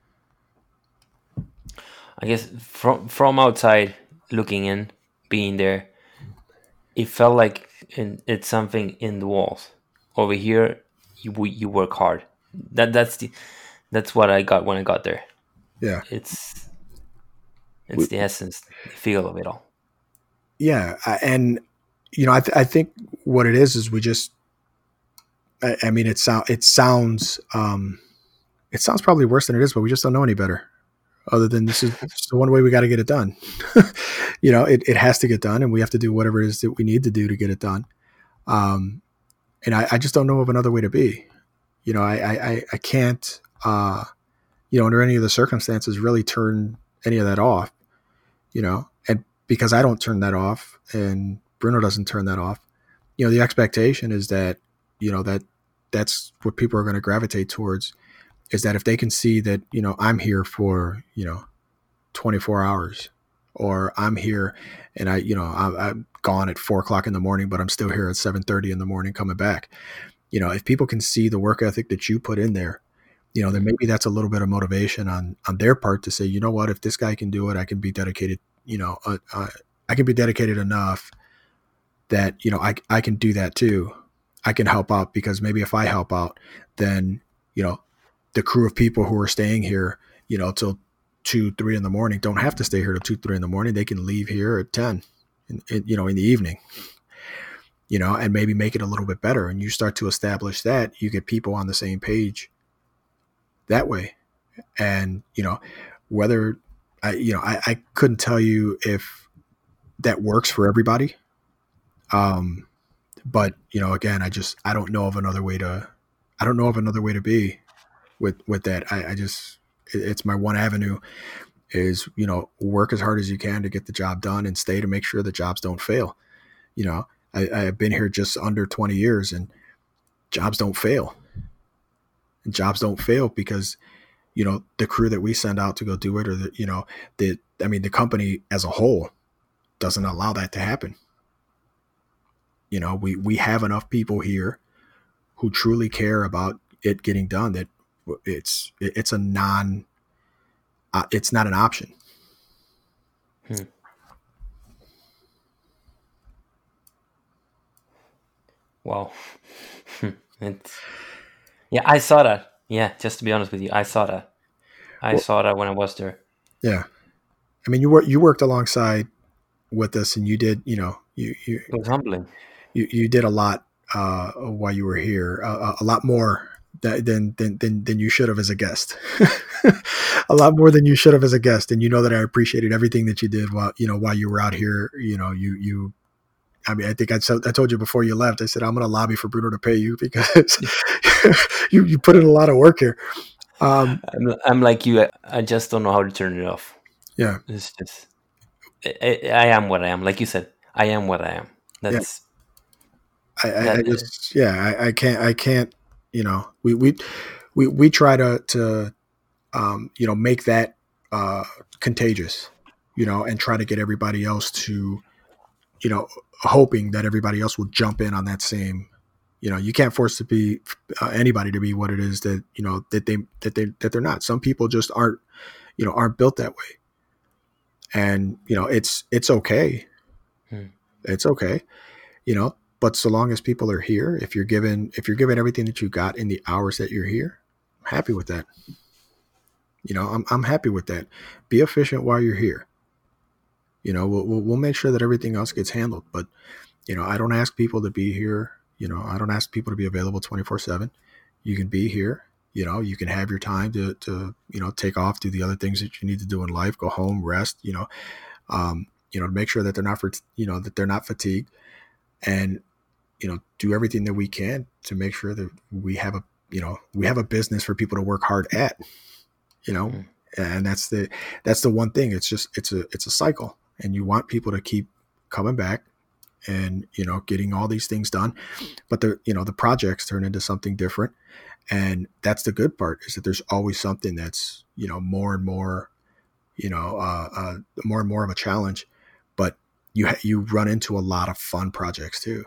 I guess from outside looking in, being there, it felt like it's something in the walls. Over here, you work hard. That's what I got when I got there. Yeah, it's the essence, the feel of it all. Yeah, and I think what it is we just. I mean, it sounds probably worse than it is, but we just don't know any better. Other than this is the one way we got to get it done. It has to get done, and we have to do whatever it is that we need to do to get it done. And I just don't know of another way to be. I can't, under any of the circumstances, really turn any of that off. And because I don't turn that off, and Bruno doesn't turn that off, the expectation is that, that's what people are going to gravitate towards. Is that if they can see that, I'm here for, 24 hours, or I'm here and I'm gone at 4:00 in the morning, but I'm still here at 7:30 in the morning coming back. If people can see the work ethic that you put in there, then maybe that's a little bit of motivation on their part to say, you know what, if this guy can do it, I can be dedicated, I can be dedicated enough that, I can do that too. I can help out, because maybe if I help out, then, the crew of people who are staying here, till 2-3 in the morning don't have to stay here till 2-3 in the morning. They can leave here at 10, in the evening, and maybe make it a little bit better. And you start to establish that, you get people on the same page that way. And, whether I couldn't tell you if that works for everybody. But, again, I don't know of another way to be with that. It's my one avenue is, work as hard as you can to get the job done and stay to make sure the jobs don't fail. I've been here just under 20 years, and jobs don't fail. And jobs don't fail because, the crew that we send out to go do it, or the company as a whole, doesn't allow that to happen. You know, we have enough people here who truly care about it getting done that it's a non it's not an option. Wow. Yeah, I saw that. Yeah, just to be honest with you, I saw that. I saw that when I was there. Yeah, I mean, you worked alongside with us, and you did, you know, It was humbling. you did a lot while you were here, a lot more than you should have as a guest. A lot more than you should have as a guest, and you know that I appreciated everything that you did while you were out here. You know, you I mean, I think I told you before you left. I said I'm going to lobby for Bruno to pay you because you put in a lot of work here. I'm like you. I just don't know how to turn it off. Yeah, It's just I am what I am. Like you said, I am what I am. yeah. That's I that. just I can't. You know, we try to make that contagious. You know, and try to get everybody else to, you know, hoping that everybody else will jump in on that same. You know, you can't force anybody to be what it is that, you know, that they're not. Some people just aren't built that way, and you know it's okay. It's okay, you know. But so long as people are here, if you're given everything that you got in the hours that you're here, I'm happy with that. You know, I'm happy with that. Be efficient while you're here. You know, we'll make sure that everything else gets handled. But you know, I don't ask people to be here. You know, I don't ask people to be available 24/7. You can be here. You know, you can have your time to take off, do the other things that you need to do in life, go home, rest. To make sure that they're not that they're not fatigued, and you know, do everything that we can to make sure that we have a business for people to work hard at. You know, and that's the one thing. It's a cycle, and you want people to keep coming back and, you know, getting all these things done, but the projects turn into something different. And that's the good part, is that there's always something that's, you know, more and more, more and more of a challenge, but you run into a lot of fun projects too,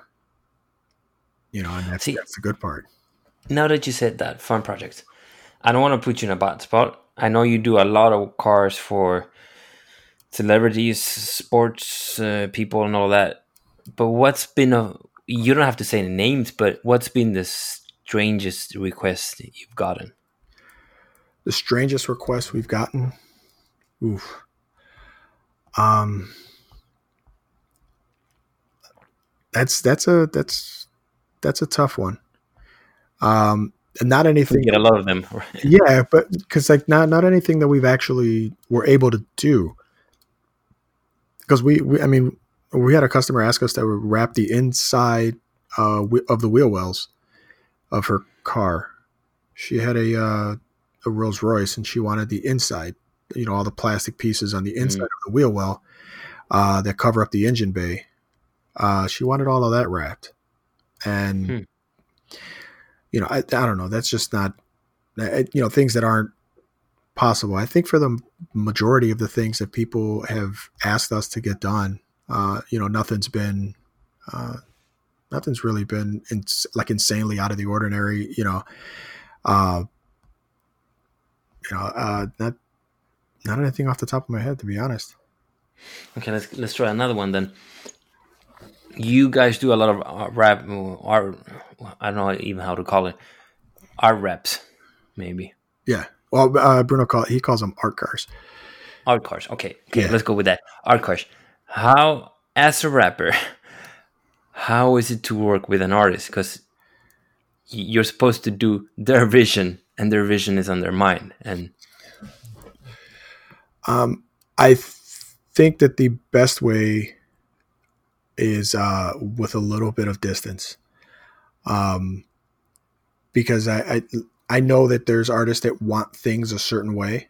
you know, and that's the good part. Now that you said that, fun projects, I don't want to put you in a bad spot. I know you do a lot of cars for celebrities, sports people, and all that. But what's been you don't have to say the names, but what's been the strangest request you've gotten? The strangest request we've gotten? Oof. That's a tough one. Not anything. You get a lot of them. Yeah, but because like not anything that we've actually were able to do. Because we had a customer ask us to wrap the inside of the wheel wells of her car. She had a Rolls Royce, and she wanted the inside, you know, all the plastic pieces on the inside of the wheel well that cover up the engine bay. She wanted all of that wrapped, and you know, I don't know. That's just not, you know, things that aren't possible. I think for the majority of the things that people have asked us to get done, you know, nothing's really been insanely out of the ordinary. Not anything off the top of my head, to be honest. Okay, let's try another one then. You guys do a lot of rap, or I don't know even how to call it, art reps, maybe. Yeah. Well, Bruno calls them art cars. Art cars. Okay, yeah. Let's go with that. Art cars. How, as a rapper, how is it to work with an artist? Because you're supposed to do their vision, and their vision is on their mind. And I think that the best way is with a little bit of distance, because I know that there's artists that want things a certain way,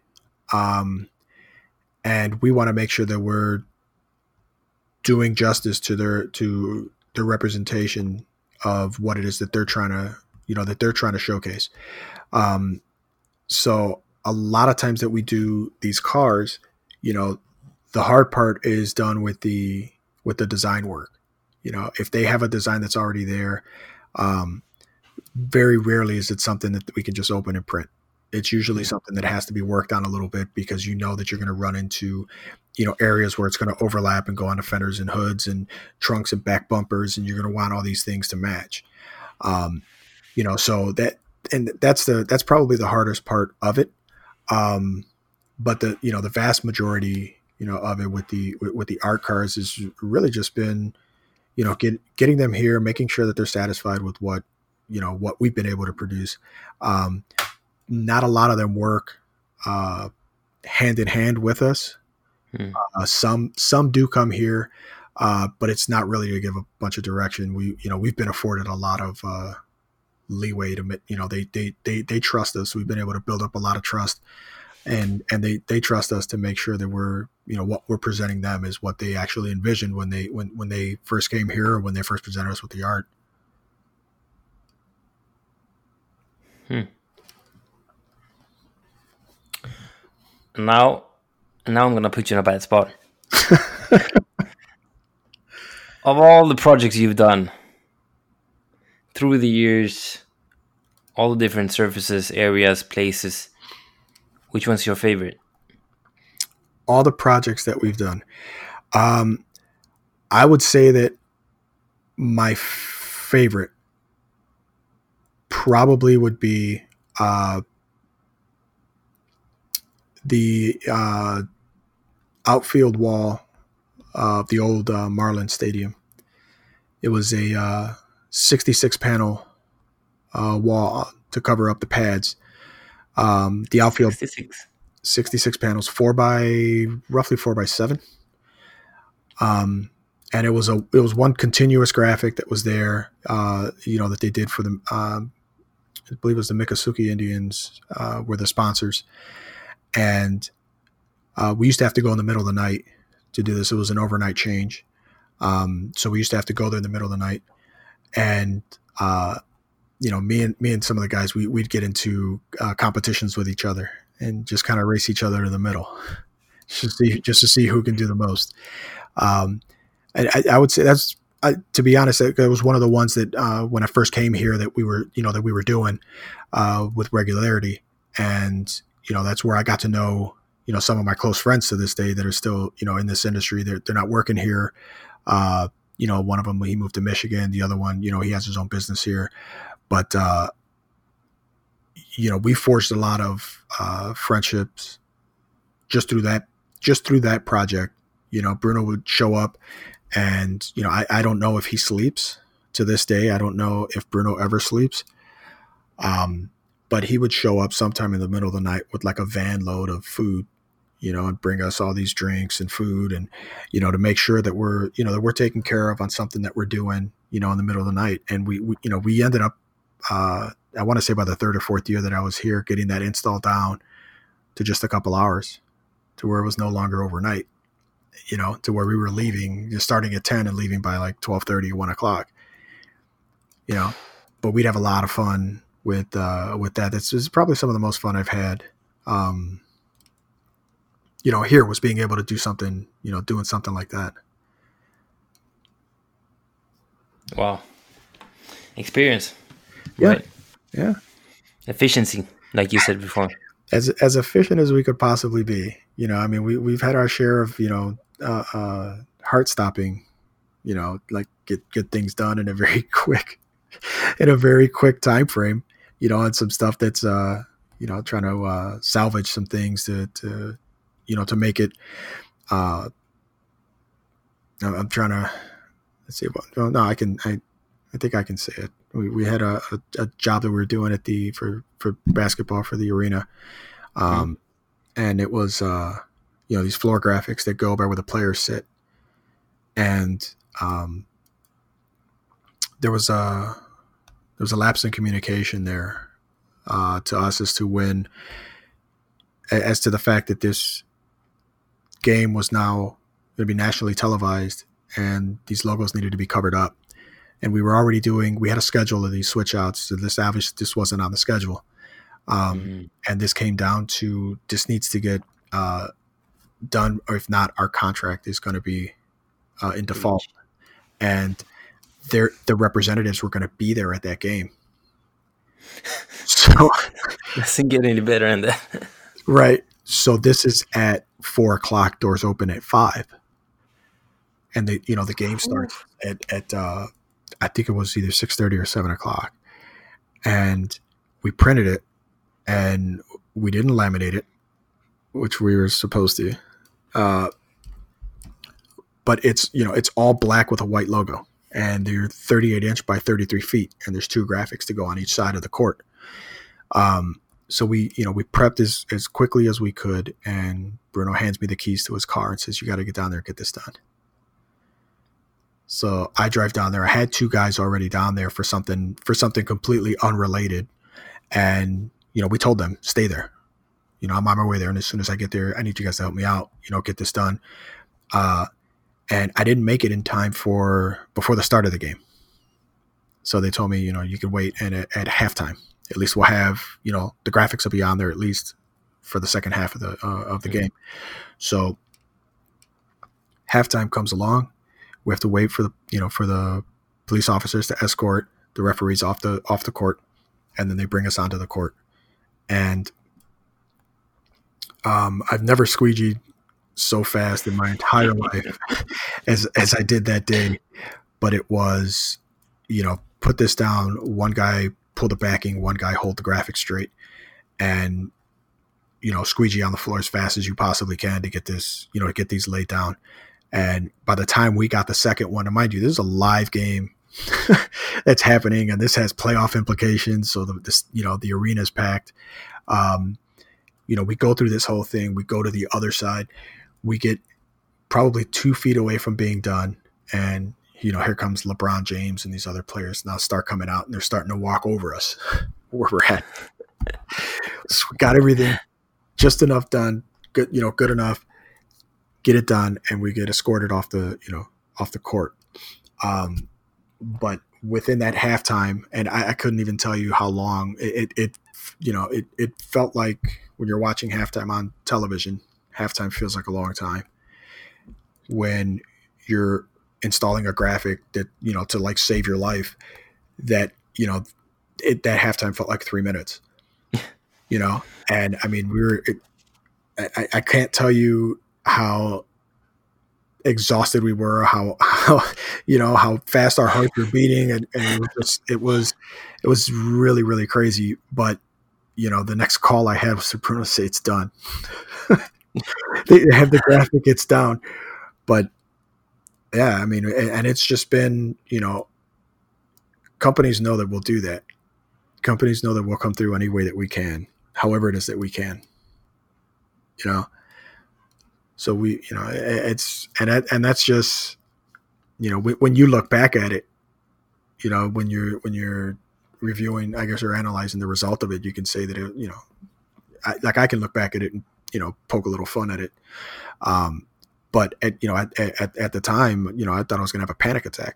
and we want to make sure that we're doing justice to their representation of what it is that they're trying to showcase. So a lot of times that we do these cars, you know, The hard part is done with the design work. If they have a design that's already there, um, very rarely is it something that we can just open and print. It's usually something that has to be worked on a little bit, because that you're going to run into, areas where it's going to overlap and go onto fenders and hoods and trunks and back bumpers, and you're going to want all these things to match. Um, so that's probably the hardest part of it. But the vast majority, of it with the art cars has really just been, getting them here, making sure that they're satisfied with what we've been able to produce. Not a lot of them work hand in hand with us. Some do come here, but it's not really to give a bunch of direction. We've been afforded a lot of leeway to, they trust us. We've been able to build up a lot of trust, and they trust us to make sure that we're, what we're presenting them is what they actually envisioned when they first came here, or when they first presented us with the art. Now I'm gonna put you in a bad spot. Of all the projects you've done through the years, all the different surfaces, areas, places, which one's your favorite? All the projects that we've done, I would say that my favorite probably would be the outfield wall of the old Marlins Stadium. It was a 66 panel wall to cover up the pads. The outfield 66 panels, roughly 4x7. And it was one continuous graphic that was there, that they did for the, I believe it was the Miccosukee Indians were the sponsors. And we used to have to go in the middle of the night to do this. It was an overnight change. So we used to have to go there in the middle of the night. And, me and some of the guys, we'd get into competitions with each other and just kind of race each other to the middle just to see who can do the most. And I would say that's, to be honest, that was one of the ones that when I first came here that we were doing with regularity. And, that's where I got to know, some of my close friends to this day that are still, in this industry. They're not working here. One of them, he moved to Michigan. The other one, he has his own business here. But, we forged a lot of friendships just through that project. Bruno would show up, and, I don't know if he sleeps to this day. I don't know if Bruno ever sleeps. But he would show up sometime in the middle of the night with like a van load of food, and bring us all these drinks and food, and, to make sure that we're taken care of on something that we're doing, in the middle of the night. And we ended up, I want to say by the third or fourth year that I was here, getting that install down to just a couple hours, to where it was no longer overnight, to where we were leaving, just starting at 10 and leaving by like 12:30, 1 o'clock, but we'd have a lot of fun with that. This is probably some of the most fun I've had, here, was being able to do something, doing something like that. Wow. Experience. Yeah. Right. Yeah. Efficiency, like you said before. As efficient as we could possibly be. We've had our share of, heart stopping, like get things done in a very quick time frame, and some stuff that's, trying to salvage some things to make it, I'm trying to, let's see. Well, no, I think I can say it. We had a job that we were doing for basketball for the arena. And it was, these floor graphics that go by where the players sit. And, there was a lapse in communication there, to us as to the fact that this game was now going to be nationally televised, and these logos needed to be covered up. And we had a schedule of these switch outs. So this wasn't on the schedule. And this came down to, this needs to get done, or if not, our contract is going to be in default, and the representatives were going to be there at that game. So Doesn't get any better than that. right. So this is at 4:00. Doors open at 5, and the game starts at I think it was either 6:30 or 7:00, and we printed it, and we didn't laminate it, which we were supposed to. But it's all black with a white logo, and they're 38 inch by 33 feet, and there's 2 graphics to go on each side of the court. So we prepped as quickly as we could, and Bruno hands me the keys to his car and says, "You got to get down there and get this done." So I drive down there. I had 2 guys already down there for something completely unrelated, and we told them, "Stay there. I'm on my way there, and as soon as I get there, I need you guys to help me out. Get this done." And I didn't make it in time before the start of the game. So they told me, you can wait, and at halftime, at least we'll have, the graphics will be on there at least for the second half of the game. So halftime comes along. We have to wait for the police officers to escort the referees off the court, and then they bring us onto the court. And I've never squeegeed so fast in my entire life as I did that day. But it was, put this down, one guy pull the backing, one guy hold the graphics straight, and squeegee on the floor as fast as you possibly can to get this, to get these laid down. And by the time we got the second one, and mind you, this is a live game that's happening, and this has playoff implications. So the arena's packed. We go through this whole thing. We go to the other side. We get probably 2 feet away from being done, and here comes LeBron James and these other players now start coming out, and they're starting to walk over us where we're at. So we got everything just enough done, good, good enough, get it done, and we get escorted off the court. But within that halftime, and I couldn't even tell you how long it felt like when you're watching halftime on television. Halftime feels like a long time when you're installing a graphic that, to like save your life, that, that halftime felt like 3 minutes, and I mean, I can't tell you how exhausted we were, how fast our hearts were beating. And it was really, really crazy. But, the next call I had was to Bruno say it's done. They have the graphic, it's down. But yeah, I mean, and it's just been, companies know that we'll do that. Companies know that we'll come through any way that we can, however it is that we can, So we, it's, and that's just, when you look back at it, when you're reviewing, I guess, or analyzing the result of it, you can say that it, I can look back at it and, poke a little fun at it. But at the time, I thought I was going to have a panic attack.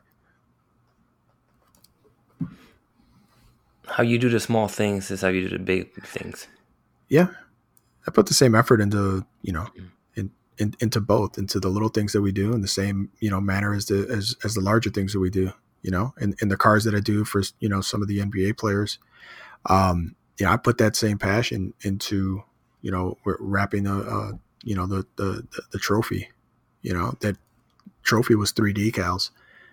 How you do the small things is how you do the big things. Yeah. I put the same effort into, into both, into the little things that we do in the same, manner as the larger things that we do, in the cars that I do for, some of the NBA players. I put that same passion into, wrapping the trophy. That trophy was 3 decals.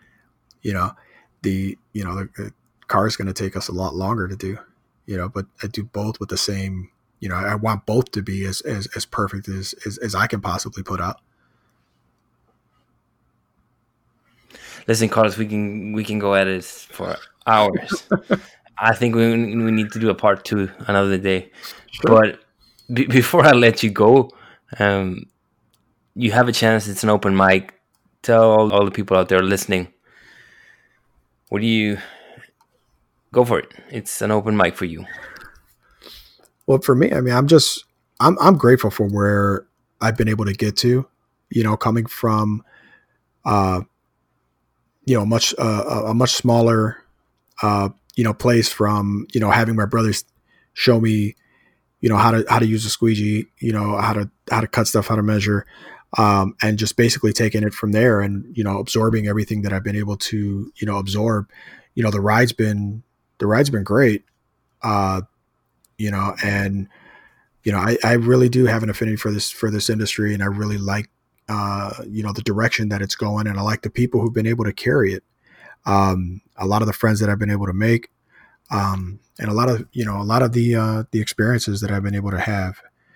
The car is going to take us a lot longer to do, but I do both with the same, I want both to be as perfect as I can possibly put out. Listen, Carlos, we can go at it for hours. I think we need to do a part 2 another day. Sure. But before I let you go, you have a chance. It's an open mic. Tell all the people out there listening. What do you go for it? It's an open mic for you. Well, for me, I mean, I'm grateful for where I've been able to get to, coming from, a much smaller, place, from, having my brothers show me, how to use a squeegee, how to cut stuff, how to measure, and just basically taking it from there and, absorbing everything that I've been able to, absorb. The ride's been great. Uh, and, I really do have an affinity for this industry, and I really like, the direction that it's going, and I like the people who've been able to carry it. A lot of the friends that I've been able to make, and a lot of the experiences that I've been able to have,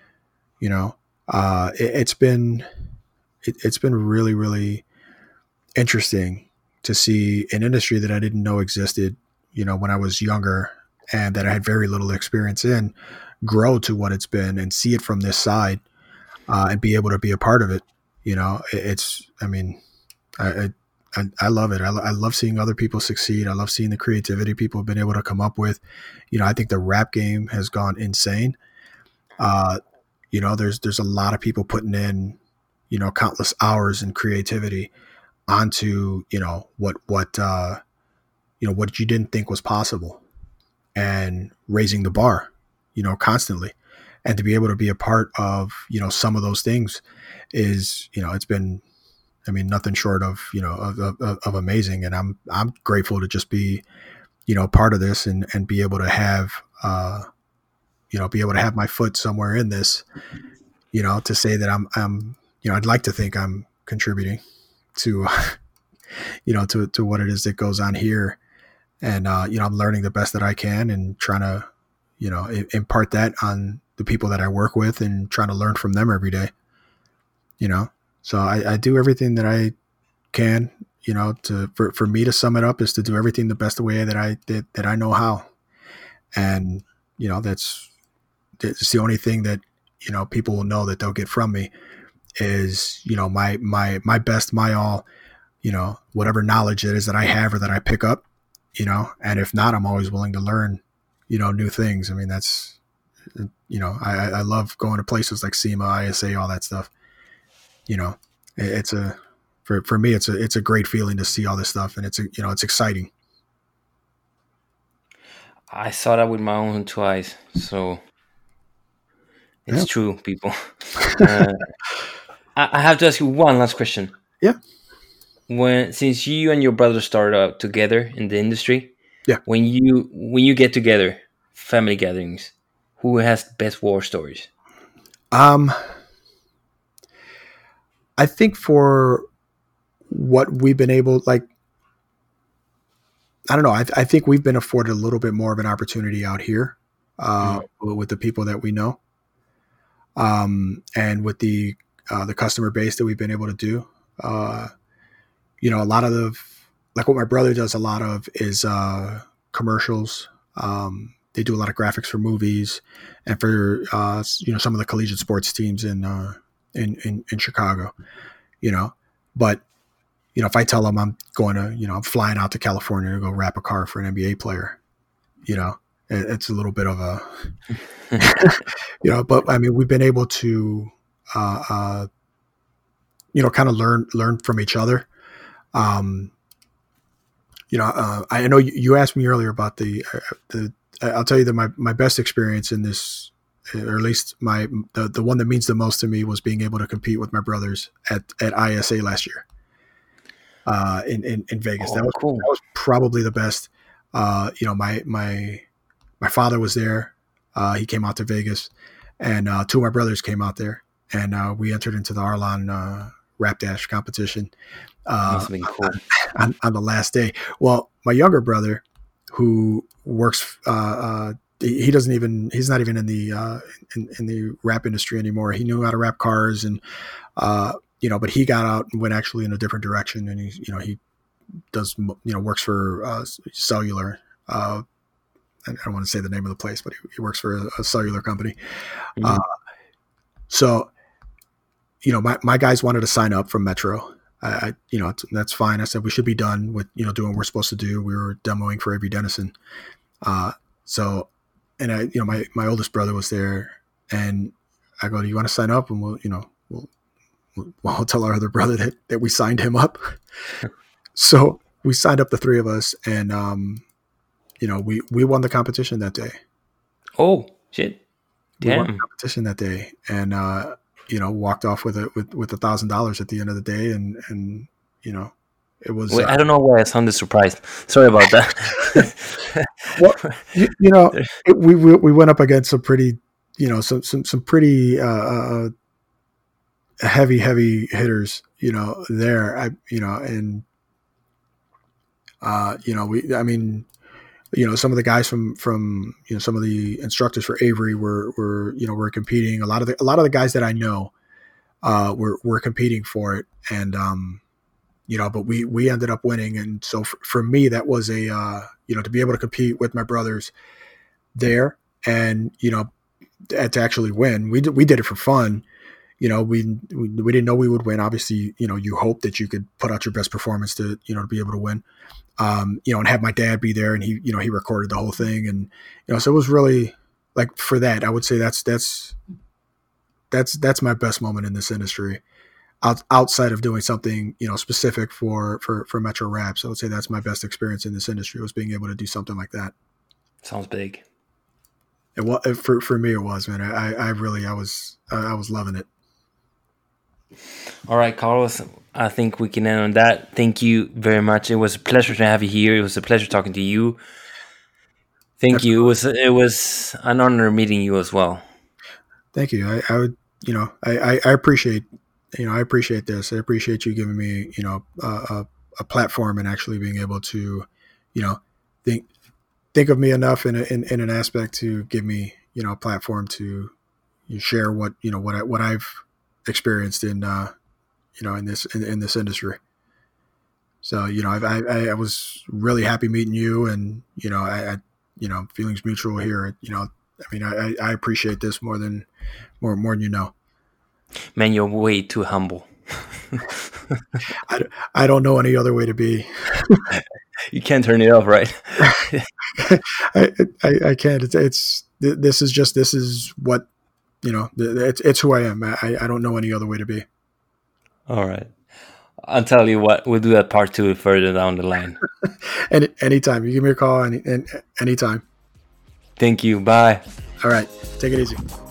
it's been really, really interesting to see an industry that I didn't know existed, when I was younger, and that I had very little experience in, grow to what it's been, and see it from this side, and be able to be a part of it. I mean, I love it. I love seeing other people succeed. I love seeing the creativity people have been able to come up with. I think the rap game has gone insane. There's a lot of people putting in, countless hours and creativity onto, what you didn't think was possible, and raising the bar, constantly. And to be able to be a part of, some of those things is, it's been, nothing short of, of amazing. And I'm grateful to just be, part of this, and be able to have, my foot somewhere in this, to say that I'm, I'd like to think I'm contributing to, to what it is that goes on here. And, I'm learning the best that I can, and trying to, impart that on the people that I work with, and trying to learn from them every day, So I do everything that I can, for me to sum it up, is to do everything the best way that I know how. And, that's the only thing that, people will know that they'll get from me is, my best, my all, whatever knowledge it is that I have or that I pick up, and if not, I'm always willing to learn, new things. That's, I love going to places like SEMA, ISA, all that stuff. It's for me, it's a great feeling to see all this stuff, and it's exciting. I saw that with my own two eyes, so it's true, people. I have to ask you one last question. Yeah. Since you and your brother started out together in the industry, yeah, when you get together, family gatherings, who has the best war stories? I think for what we've been able, I don't know. I think we've been afforded a little bit more of an opportunity out here, with the people that we know, and with the customer base that we've been able to do. A lot of what my brother does a lot of is commercials. They do a lot of graphics for movies, and for some of the collegiate sports teams in Chicago. But if I tell them I'm going to, I'm flying out to California to go wrap a car for an NBA player, it's a little bit of a, but we've been able to, kind of learn from each other. I know you asked me earlier about I'll tell you that my best experience in this, or at least the one that means the most to me, was being able to compete with my brothers at ISA last year, in Vegas. Oh, cool. That was probably the best. My father was there. He came out to Vegas, and two of my brothers came out there, and we entered into the Arlon Rap Dash competition Must have been cool. on the last day. Well, my younger brother, who works, he's not even in the rap industry anymore. He knew how to wrap cars, and but he got out and went actually in a different direction, and he does, works for cellular. I don't want to say the name of the place, but he works for a cellular company. Mm-hmm. So, my guys wanted to sign up from Metro. That's fine. I said we should be done with, doing what we're supposed to do. We were demoing for Avery Dennison. So, and I, my oldest brother was there, and I go, do you want to sign up? And we'll tell our other brother that we signed him up. So we signed up, the three of us, and, we won the competition that day. Oh, shit. we won the Damn. competition that day, and walked off with $1,000 at the end of the day, and it was. Wait, I don't know why I sounded surprised. Sorry about that. Well, we went up against some pretty, some pretty heavy hitters, there. And some of the guys from some of the instructors for Avery were competing. A lot of the guys that I know were competing for it, and but we ended up winning. And so for me, that was a to be able to compete with my brothers there, and to actually win. We did it for fun. We didn't know we would win. Obviously, you hope that you could put out your best performance to be able to win. And have my dad be there, and he recorded the whole thing, and so it was really, like, for that, I would say that's my best moment in this industry. Outside of doing something specific for Metro Raps, I would say that's my best experience in this industry, was being able to do something like that. Sounds big. For me, it was, man. I was loving it. All right, Carlos, I think we can end on that. Thank you very much. It was a pleasure to have you here. It was a pleasure talking to you. Thank you. It was an honor meeting you as well. Thank you. I would, I appreciate, I appreciate this. I appreciate you giving me, a platform, and actually being able to, think of me enough in an aspect to give me, a platform to share what I've experienced in this industry. So I was really happy meeting you, and I feelings mutual here. I appreciate this more than you know. Man, you're way too humble. I don't know any other way to be. You can't turn it off, right? I can't. This is what, it's who I am. I don't know any other way to be. All right. I'll tell you what, we'll do that part 2 further down the line. Anytime. You give me a call anytime. Thank you. Bye. All right. Take it easy.